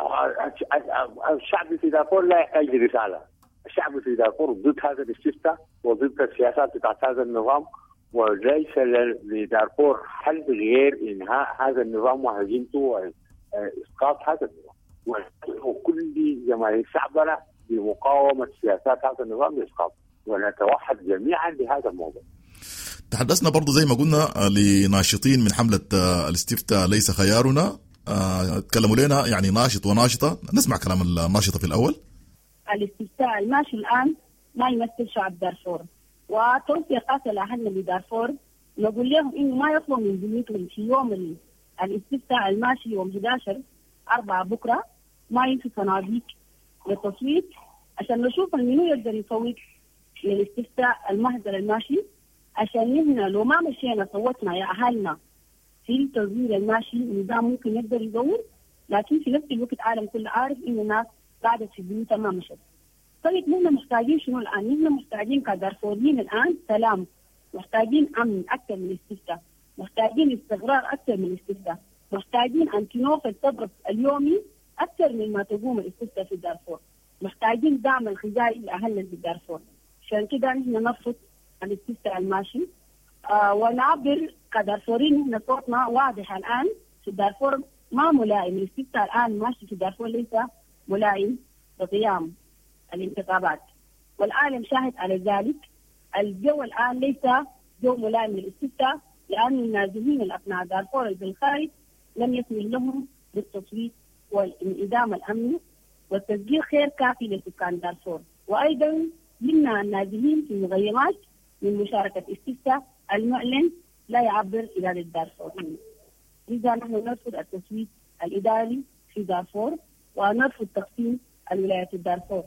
الشعب في دارفور لا يحتاج رسالة. الشعب في دارفور ضد هذا الاستفتاء وضد السياسات بتاعت هذا النظام، وليس لدارفور حل غير إنهاء هذا النظام وهزيمته وإسقاط هذا النظام، وكل جماهير شعبنا بمقاومة سياسات هذا النظام لإسقاطه، ونتوحد جميعا لهذا الموضوع. تحدثنا برضو زي ما قلنا لناشطين من حملة الاستفتاء ليس خيارنا، تكلموا لنا يعني ناشط وناشطة. نسمع كلام الناشطة في الأول. الاستفتاء الماشي الآن ما يمثل شعب دارفور، وتوصية قاتلة أهلنا لدارفور نقول لهم إنه ما يطلعوا من بيوتهم في يوم الاستفتاء الماشي يوم 11/4 بكرة، ما ينسوا صناديق للتصويت عشان نشوف منو يقدر يصوت للاستفتاء المهزل الماشي، عشان نحن لو ما مشينا صوتنا يا أهلنا في التغيير الماشي النظام ممكن يقدر يدور، لكن في نفس الوقت العالم كله عارف إن الناس قاعدة في بيوتها ما مشت. طيب نحن محتاجين شنو الآن؟ نحن محتاجين كدارفوريين الآن سلام، محتاجين أمن أكثر من الاستفتاء، محتاجين استقرار أكثر من الاستفتاء، محتاجين أنتينوف التضرب اليومي أكثر من ما تقوم الاستفتاء في دارفور، محتاجين دعم الغذائي لأهلنا في دارفور. عشان كده نحن نرفض الاستفتاء الماشي ونعبر كدارفوريين. نحن صوتنا واضح الآن في دارفور ما ملائم، الاستفتاء الآن ماشي في دارفور ليس ملائم لقيام الانتخابات، والعالم شاهد على ذلك. الجو الآن ليس جو ملائم للاستفتاء، لأن النازحين الأبناء دارفور بالخارج لم يسمح لهم بالتصويت والانعدام الأمني والتسجيل خير كافي لسكان دارفور. وأيضا منا النازحين في المغيمات من مشاركة استفتاء المعلن لا يعبر إلى دارفور. لذا نحن نرفض التصويت الإداري في دارفور ونرفض تقسيم الولايات الدارفور.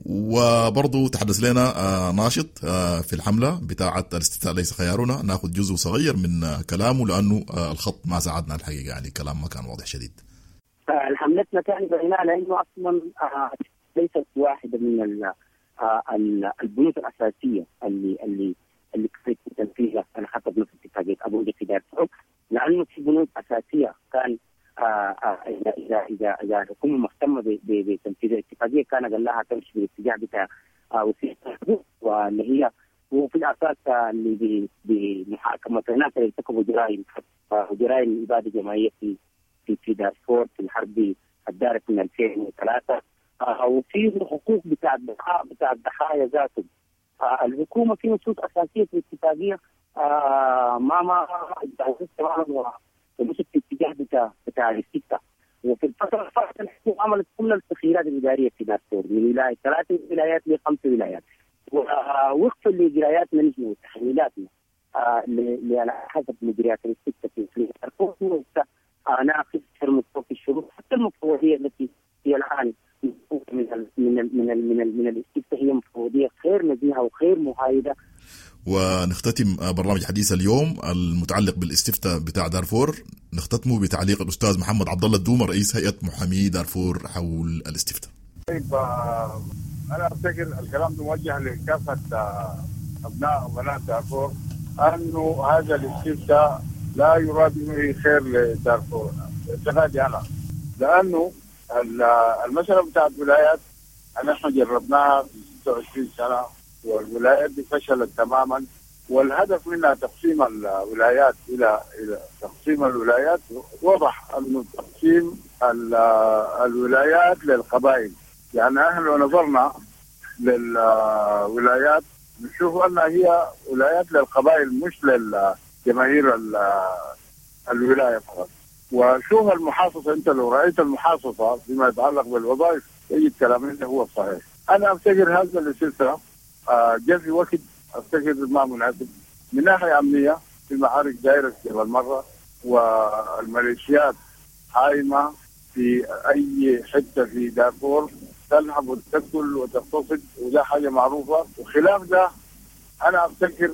وبرضو تحدث لنا ناشط في الحملة بتاعة الاستفتاء ليس خيارنا، ناخذ جزء صغير من كلامه لأنه الخط ما ساعدنا الحقيقة، يعني كلام ما كان واضح شديد. حملتنا كانت بناء على انه اصلا ليست واحده من البنود الاساسيه اللي كانت تنفيذها انا حتى بنود اتفاقيه ابو في دارفور، لانه في بنود اساسيه كان اذا الحكومه مهتمه بتنفيذ الاتفاقيه كان قال لها تمشي بالاتجاه بتاع وسيله الحدود، واللي هي وفي الاساس اللي بمحاكمه الناس اللي ارتكبوا جرائم اباده جماعيه في دارفور في الحرب الدارت من 2003 وفي حقوق بتاع الضحايا ذاتهم. الحكومة في نصوص أساسية في الاتفاقية ما تماما ومشت في الاتجاه بتاع الاستفتاء. وفي الفترة الفاتحة الحكومة عملت كل التغييرات الإدارية في دارفور من 3 ولايات ل5 ولايات، ووفقا لإجراءاتنا نحن وتحليلاتنا على حسب مجريات الاستفتاء في دارفور ناقص في الشروط حتى المفوضية التي هي الآن من الاستفتاء هي مفوضية غير نزيهة وغير محايدة. ونختتم برنامج حديث اليوم المتعلق بالاستفتاء بتاع دارفور، نختتمه بتعليق الأستاذ محمد عبد الله الدومة رئيس هيئة محامي دارفور حول الاستفتاء. طيب أنا أفتكر الكلام موجه لكافة أبناء وبنات دارفور أنه هذا الاستفتاء لا يراد به خير لدارفور اعتقادي أنا، لأنه المسألة بتاعت الولايات نحن جربناها في 26 سنة والولايات دي فشلت تماما، والهدف منها تقسيم الولايات إلى تقسيم الولايات. وضح أنه تقسيم الولايات للقبائل، يعني نحن لو نظرنا للولايات نشوف أنها هي ولايات للقبائل مش للجماهير الولاية فقط. وشوف المحافظة، أنت لو رأيت المحافظة فيما يتعلق بالوظائف يجد كلامنا هو الصحيح. أنا أفتكر هذا الاستفتاء جاء في وقت أفتكر ما مناسب من ناحية أمنية، في معارك دائرة جبل مرة والميليشيات قائمة في أي حتة في دارفور تلعب وتقتل وتغتصب، وده حاجة معروفة. وخلاف ده أنا أفتكر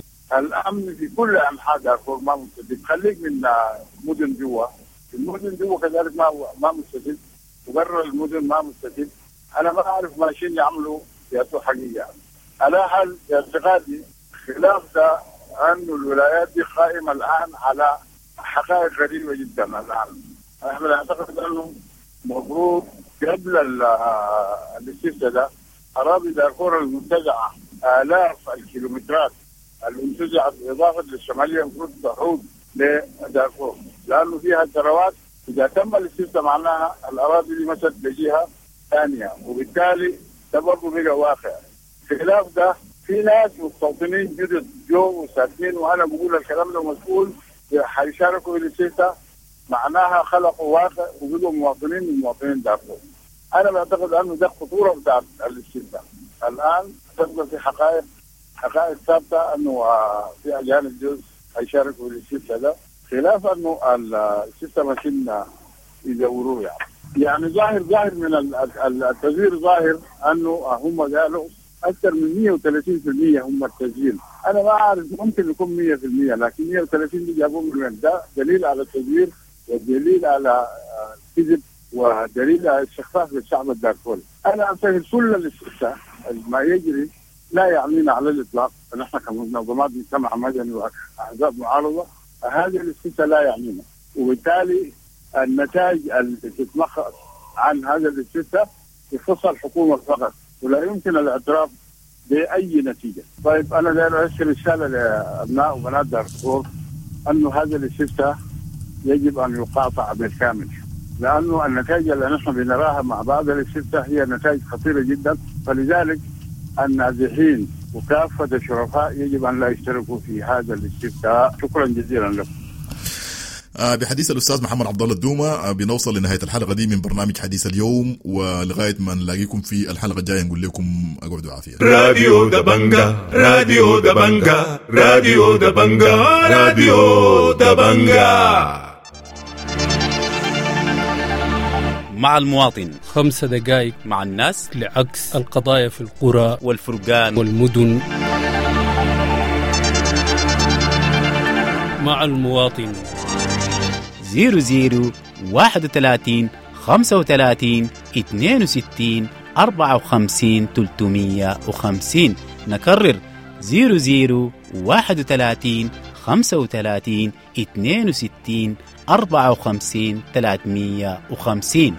الأمن في كل أنحاء دارفور ما مستجد، خليك من مدن جوا، المدن جوا كذلك ما مستجد، وبرا المدن ما مستجد. أنا ما أعرف ماشيين يعملوا سياسة حقيقية. على حال اعتقادي خلاف ده أن الولايات دي قائمة الآن على حقائق غريبة جدا. الآن أنا أعتقد أنه مفروض قبل الاستفتاء ده أراضي دارفور المنتزعة آلاف الكيلومترات المنتزعة إضافة للشمالية المفروض تعود لدارفور، لأنه فيها ثروات. إذا تم الاستفتاء معناها الأراضي دي مثل لجهة ثانية، وبالتالي ده برضه بقى واقع. خلاف ده في ناس مستوطنين جدد جو وساكنين، وأنا بقول الكلام ده مسؤول حيشاركوا في الاستفتاء معناها خلقوا واقع وجودوا مواطنين من مواطنين دارفور. أنا بعتقد أنه ده خطورة بتاع الاستفتاء. الآن تبقى في حقائق ثابتة أنه في أجانب جزء هيشاركوا في الاستفتاء ده، خلاف أنه الاستفتاء ماشيين يدوروه. يعني ظاهر من التزوير ظاهر أنه هم قالوا أكثر من 130% هم التسجيل. أنا ما أعرف ممكن يكون 100%، لكن 130 دي جابوه من وين؟ ده دليل على التزوير ودليل على كذب ودليل على استخفاف للشعب الدارفوري. أنا أعتقد كل الاستفتاء ما يجري لا يعنينا على الإطلاق، نحن كمنظمات مجتمع مدني وأحزاب معارضة هذه الاستفتاء لا يعنينا، وبالتالي النتائج التي تتمخص عن هذا الاستفتاء يخص الحكومة فقط، ولا يمكن الاعتراف بأي نتيجة. طيب أنا داير أرسل رسالة لأبناء وبنات دارفور أنه هذا الاستفتاء يجب أن يقاطع بالكامل، لأنه النتائج اللي نحن بنراها مع بعض الاستفتاء هي نتائج خطيرة جدا. فلذلك النازحين وكافة الشرفاء يجب أن لا يشتركوا في هذا الاستفتاء. شكرا جزيلا لكم. بحديث الأستاذ محمد عبد الله الدومة بنوصل لنهاية الحلقة دي من برنامج حديث اليوم، ولغاية ما نلاقيكم في الحلقة الجاية نقول لكم أقعدوا عافية. راديو دبنجا راديو دبنجا راديو دبنجا راديو دبنجا. مع المواطن 5 دقائق مع الناس لعكس القضايا في القرى والفرقان والمدن. مع المواطن 00 31 35 62 54 350. نكرر 00 31 35 62 54 350.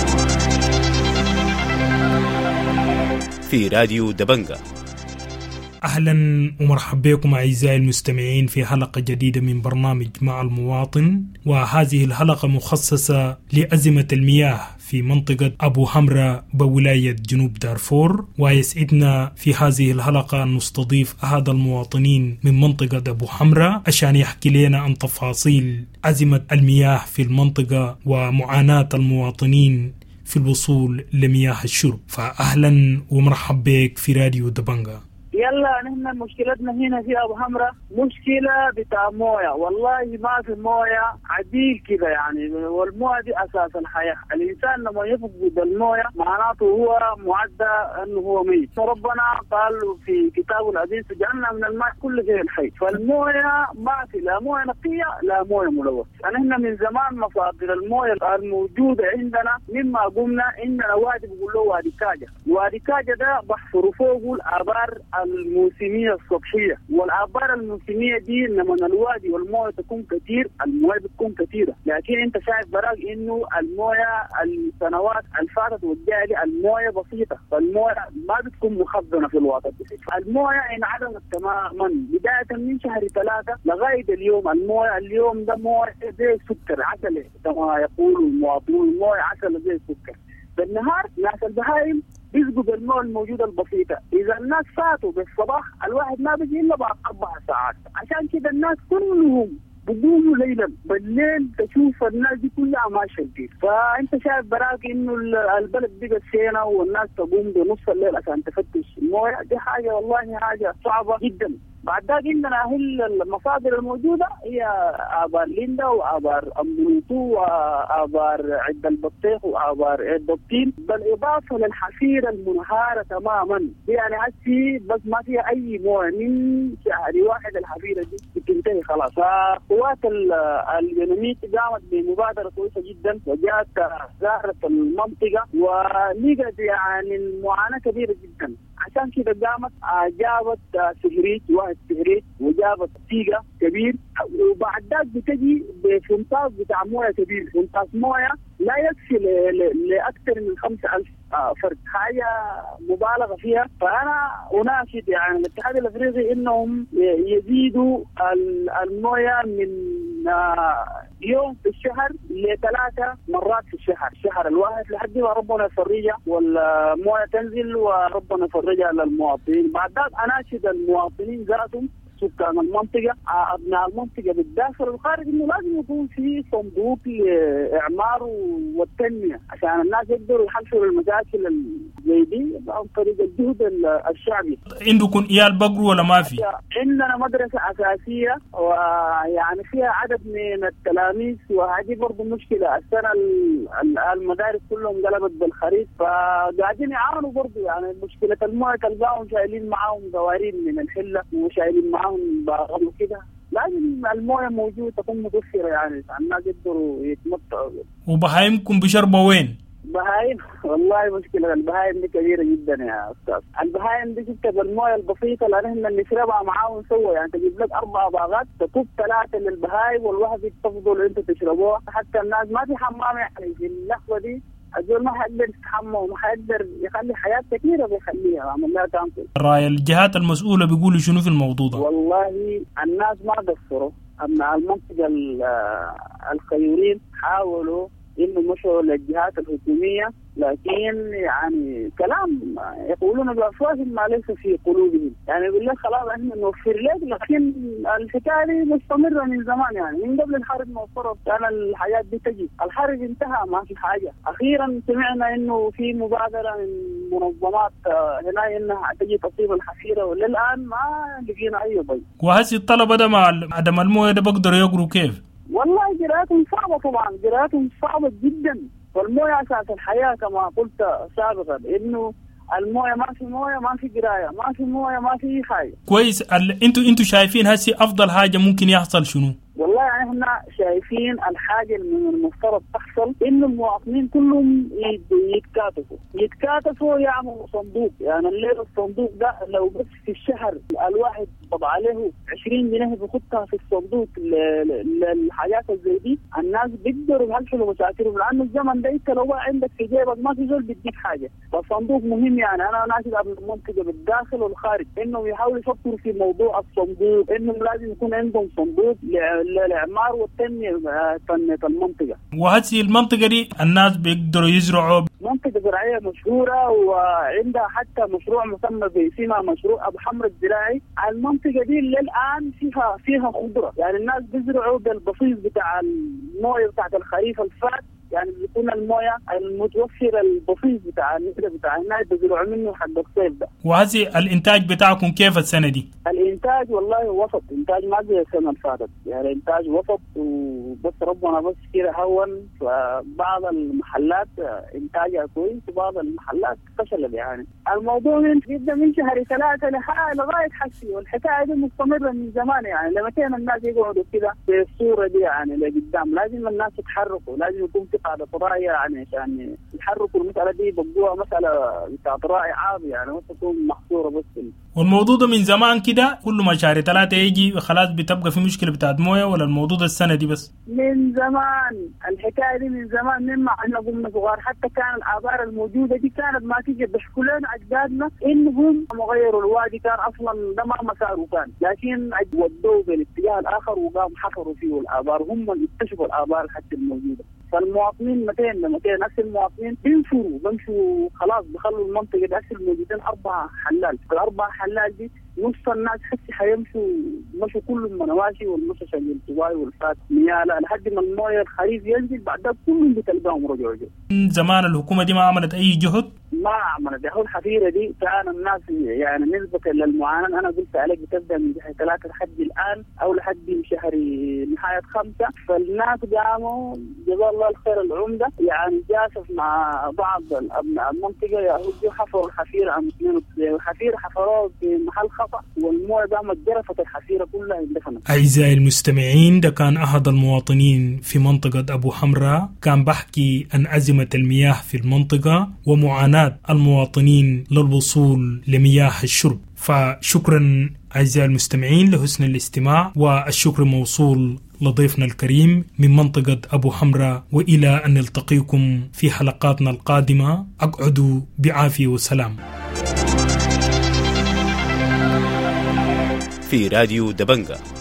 في راديو دبنجا. أهلا ومرحبا بكم أعزائي المستمعين في حلقة جديدة من برنامج مع المواطن، وهذه الحلقة مخصصة لأزمة المياه في منطقة أبو حمرة بولاية جنوب دارفور. ويسعدنا في هذه الحلقة أن نستضيف أحد المواطنين من منطقة أبو حمرة عشان يحكي لنا عن تفاصيل أزمة المياه في المنطقة ومعاناة المواطنين في الوصول لمياه الشرب. فأهلا ومرحبا بك في راديو دبنجا. يلا نحن مشكلتنا هنا في أبو حمرة مشكلة بتاع موية، والله ما في موية عديل كده يعني، والموية دي أساس الحياة. الإنسان لما يفقد الموية معناته هو معدى أنه هو ميت. ربنا قال في كتابه العزيز جعلنا من الماء كل شيء حي، فالموية ما في لا موية نقية لا موية ملوثة. نحن من زمان مصادر الموية الموجودة عندنا مما قمنا عندنا وادي بيقول له وادي كاجة. وادي كاجة ده بحفروا فوقه الآبار الموسمية السطحية، والآبار الموسمية دي لما الوادي والموية تكون كتير الموية بتكون كتيرة، لكن انت شايف براك انه الموية السنوات الفاتت والجاية الموية بسيطة، فالموية ما بتكون مخزنة في الوسط. الموية انعدمت تماما بداية من شهر 3 لغاية اليوم. الموية اليوم ده موية زي السكر عسل كما يقول المواطنون، الموية عسل زي السكر. بالنهار ناس البهايم بيسقوا بالمويه الموجوده البسيطه، اذا الناس فاتوا بالصباح الواحد ما بيجي الا بعد 4 ساعات، عشان كده الناس كلهم بيقوموا ليلا، بالليل تشوف الناس دي كلها ماشيه كتير. فانت شايف براك انه البلد بقت سينا والناس تقوم بنص الليل عشان تفتش المويه، دي حاجه والله حاجه صعبه جدا. بعد ذلك عندنا المصادر الموجودة هي آبار ليندا وآبار أمبولوتو وآبار عد البطيخ وآبار عد الطين، بالإضافة للحفيرة المنهارة تماما، يعني هسي بس ما فيها أي مويه. من شهر 1 الحفيرة دي بتنتهي خلاص. فقوات اليونانية قامت بمبادرة كويسة جدا وجاءت زارت المنطقة ولقت يعني المعاناة كبيرة جدا، عشان كده قامت جابت سهريج واحد سهريج وجابت تيجا كبير، وبعد ذلك بتجي بفنطاس بتاع مويه كبير، فنطاس مويه لا يكفي لاكثر من 5000 فرد، حاجه مبالغه فيها. فانا اناشد يعني الاتحاد الافريقي انهم يزيدوا المويه من يوم في الشهر ل3 مرات في الشهر الواحد لحد ما ربنا يفرجها والمويه تنزل وربنا يفرجها للمواطنين. بعد ذلك اناشد المواطنين ذاتهم سكان المنطقة أبناء المنطقة بالداخل والخارج إنه لازم يكون في صندوق لإعمار والتنمية عشان الناس يقدروا يحلوا المشاكل زي دي عن طريق الجهد الشعبي. عندكم إيال بقر ولا ما في؟ عندنا مدرسة أساسية ويعني فيها عدد من التلاميذ، وهذه برضه مشكلة. السنة المدارس كلهم قلبت بالخريف، فقاعدين يعانوا برضه يعني مشكلة المويه. تلقاهم شايلين معاهم قوارير من الحلة وشايلين معاهم باغل كده. لازم المويه موجوده تكون متوفره يعني الناس يقدروا يتمتعوا. وبهايمكم بشربوا وين؟ بهايم والله مشكله البهايم دي كبيره جدا يا استاذ. البهايم دي شفت بالمويه البسيطه اللي احنا نشربها معاهم سوا، يعني تجيب لك 4 باغات تكب 3 للبهايم والواحد تفضل انت تشربوها. حتى الناس ما في حمام يعني في اللحظه دي، الزول ما حيقدر يتحمى وما حيقدر يخلي حياة كثيرة بيخليها عمل لها كانسل. رأي الجهات المسؤولة بيقولوا شنو في الموضوع ده؟ والله الناس ما قصروا، أما المنطقة الخيورين حاولوا إنه مشوا للجهات الحكومية، لكن يعني كلام يقولون بأفواههم ما ليس في قلوبهم. يعني يقول لك خلاص احنا نوفر لك، لكن الحكاية دي مستمرة من زمان، يعني من قبل الحرب ما وصلت كان الحياة دي تجي. الحرب انتهى ما في حاجة. أخيرا سمعنا إنه في مبادرة من منظمات هنا إنها تجي تصيب الحفيرة، وللآن ما لقينا أي ضي. وهسي الطلبة ده مع عدم المويه ده بقدروا يقروا كيف؟ والله جراتهم صعبة طبعا، جراتهم صعبة جدا. والمويه اساس الحياه كما قلت سابقا، انه المويه ما في مويه ما في قرايه، ما في مويه ما في حاجه. كويس. انتوا شايفين هسي افضل حاجه ممكن يحصل شنو؟ والله يعني احنا شايفين الحاجة اللي من المفترض تحصل إنه المواطنين كلهم يتكاتفوا يعملوا صندوق. يعني الليل الصندوق ده لو بس في الشهر الواحد طبع عليه 20 جنيه بيخطها في الصندوق للحاجات زي دي، الناس بيقدروا يحلوا مشاكلهم، لأنه الزمن ده انت لو عندك في جيبك ما في زول بيديك حاجة. فالصندوق مهم. يعني أنا ناشد قبل المنطقة بالداخل والخارج إنه يحاولوا يفكروا في موضوع الصندوق، إنه لازم يكون عندهم صندوق للإعمار والتنمية المنطقة. وهذه المنطقة دي الناس بيقدروا يزرعوا. منطقة زراعية مشهورة وعندها حتى مشروع مسمى باسمها مشروع أبو حمرا الزراعي. المنطقة دي للآن فيها خضرة، يعني الناس بيزرعوا بالبصيص بتاع الموية بتاعت الخريف الفات، يعني بيكون المويه المتوفره البسيط بتاع هناك بيزرعوا منه حق الصيف ده. وهذه الانتاج بتاعكم كيف السنه دي؟ الانتاج والله وسط، انتاج ما زي السنه اللي فاتت، يعني انتاج وسط وبس ربنا بس كده هون. فبعض المحلات انتاجها كويس وبعض المحلات فشلت. يعني الموضوع جدا من شهر 3 لغايه حسي، والحكايه دي مستمره من زمان. يعني لما كان الناس يقعدوا كده في الصوره دي يعني لقدام، لازم الناس يتحركوا، لازم يكون في قاعده رأي يعني عشان يحركوا المساله دي، بقوها مساله بتاعت رأي عام يعني ما تكون محصوره بس. والموضوع ده من زمان كده كل ما شهر 3 يجي خلاص بتبقى في مشكله بتاعت مويه، ولا الموضوع ده السنه دي بس؟ من زمان الحكايه دي من زمان، مما احنا قمنا صغار حتى كان الآبار الموجوده دي كانت ما تيجي بيحكوا لنا اجدادنا انهم غيروا الوادي، كان اصلا ده ما مساره كان، لكن ودوه بالاتجاه الاخر وقام حفروا فيه الآبار، هم اللي اكتشفوا الآبار حتى الموجوده. فالمواطنين 200 نفس المواطنين بيمشوا خلاص بيخلوا المنطقه دي اكل موجودين 4 حلال، ال4 حلال دي نص الناس حسي مشوا كلهم منواشي والمشي الانتواي والفات مياله لحد ما المويه الخريف ينزل، بعدها كلهم بتلقاهم رجعوا. زمان الحكومه دي ما عملت اي جهد؟ ما عملت. هو الحفيره دي كان الناس يعني نسبه للمعاناه انا قلت عليك بتبدا من شهر 3 لحد الان او لحد شهر نهايه 5، فالناس قاموا جزاه الله الخير العمده يعني جاسف مع بعض الابناء المنطقه يهودوا حفروا الحفيره عام 92، الحفيره حفروها في محل خطا والمويه قامت جرفت الحفيره كلها اندفنت. اعزائي المستمعين، ده كان احد المواطنين في منطقه ابو حمرا كان بحكي عن ازمه المياه في المنطقه ومعاناه المواطنين للوصول لمياه الشرب. فشكرا أعزائي المستمعين لحسن الاستماع، والشكر موصول لضيفنا الكريم من منطقة أبو حمرا، وإلى أن نلتقيكم في حلقاتنا القادمة. أقعدوا بعافية وسلام. في راديو دبنجة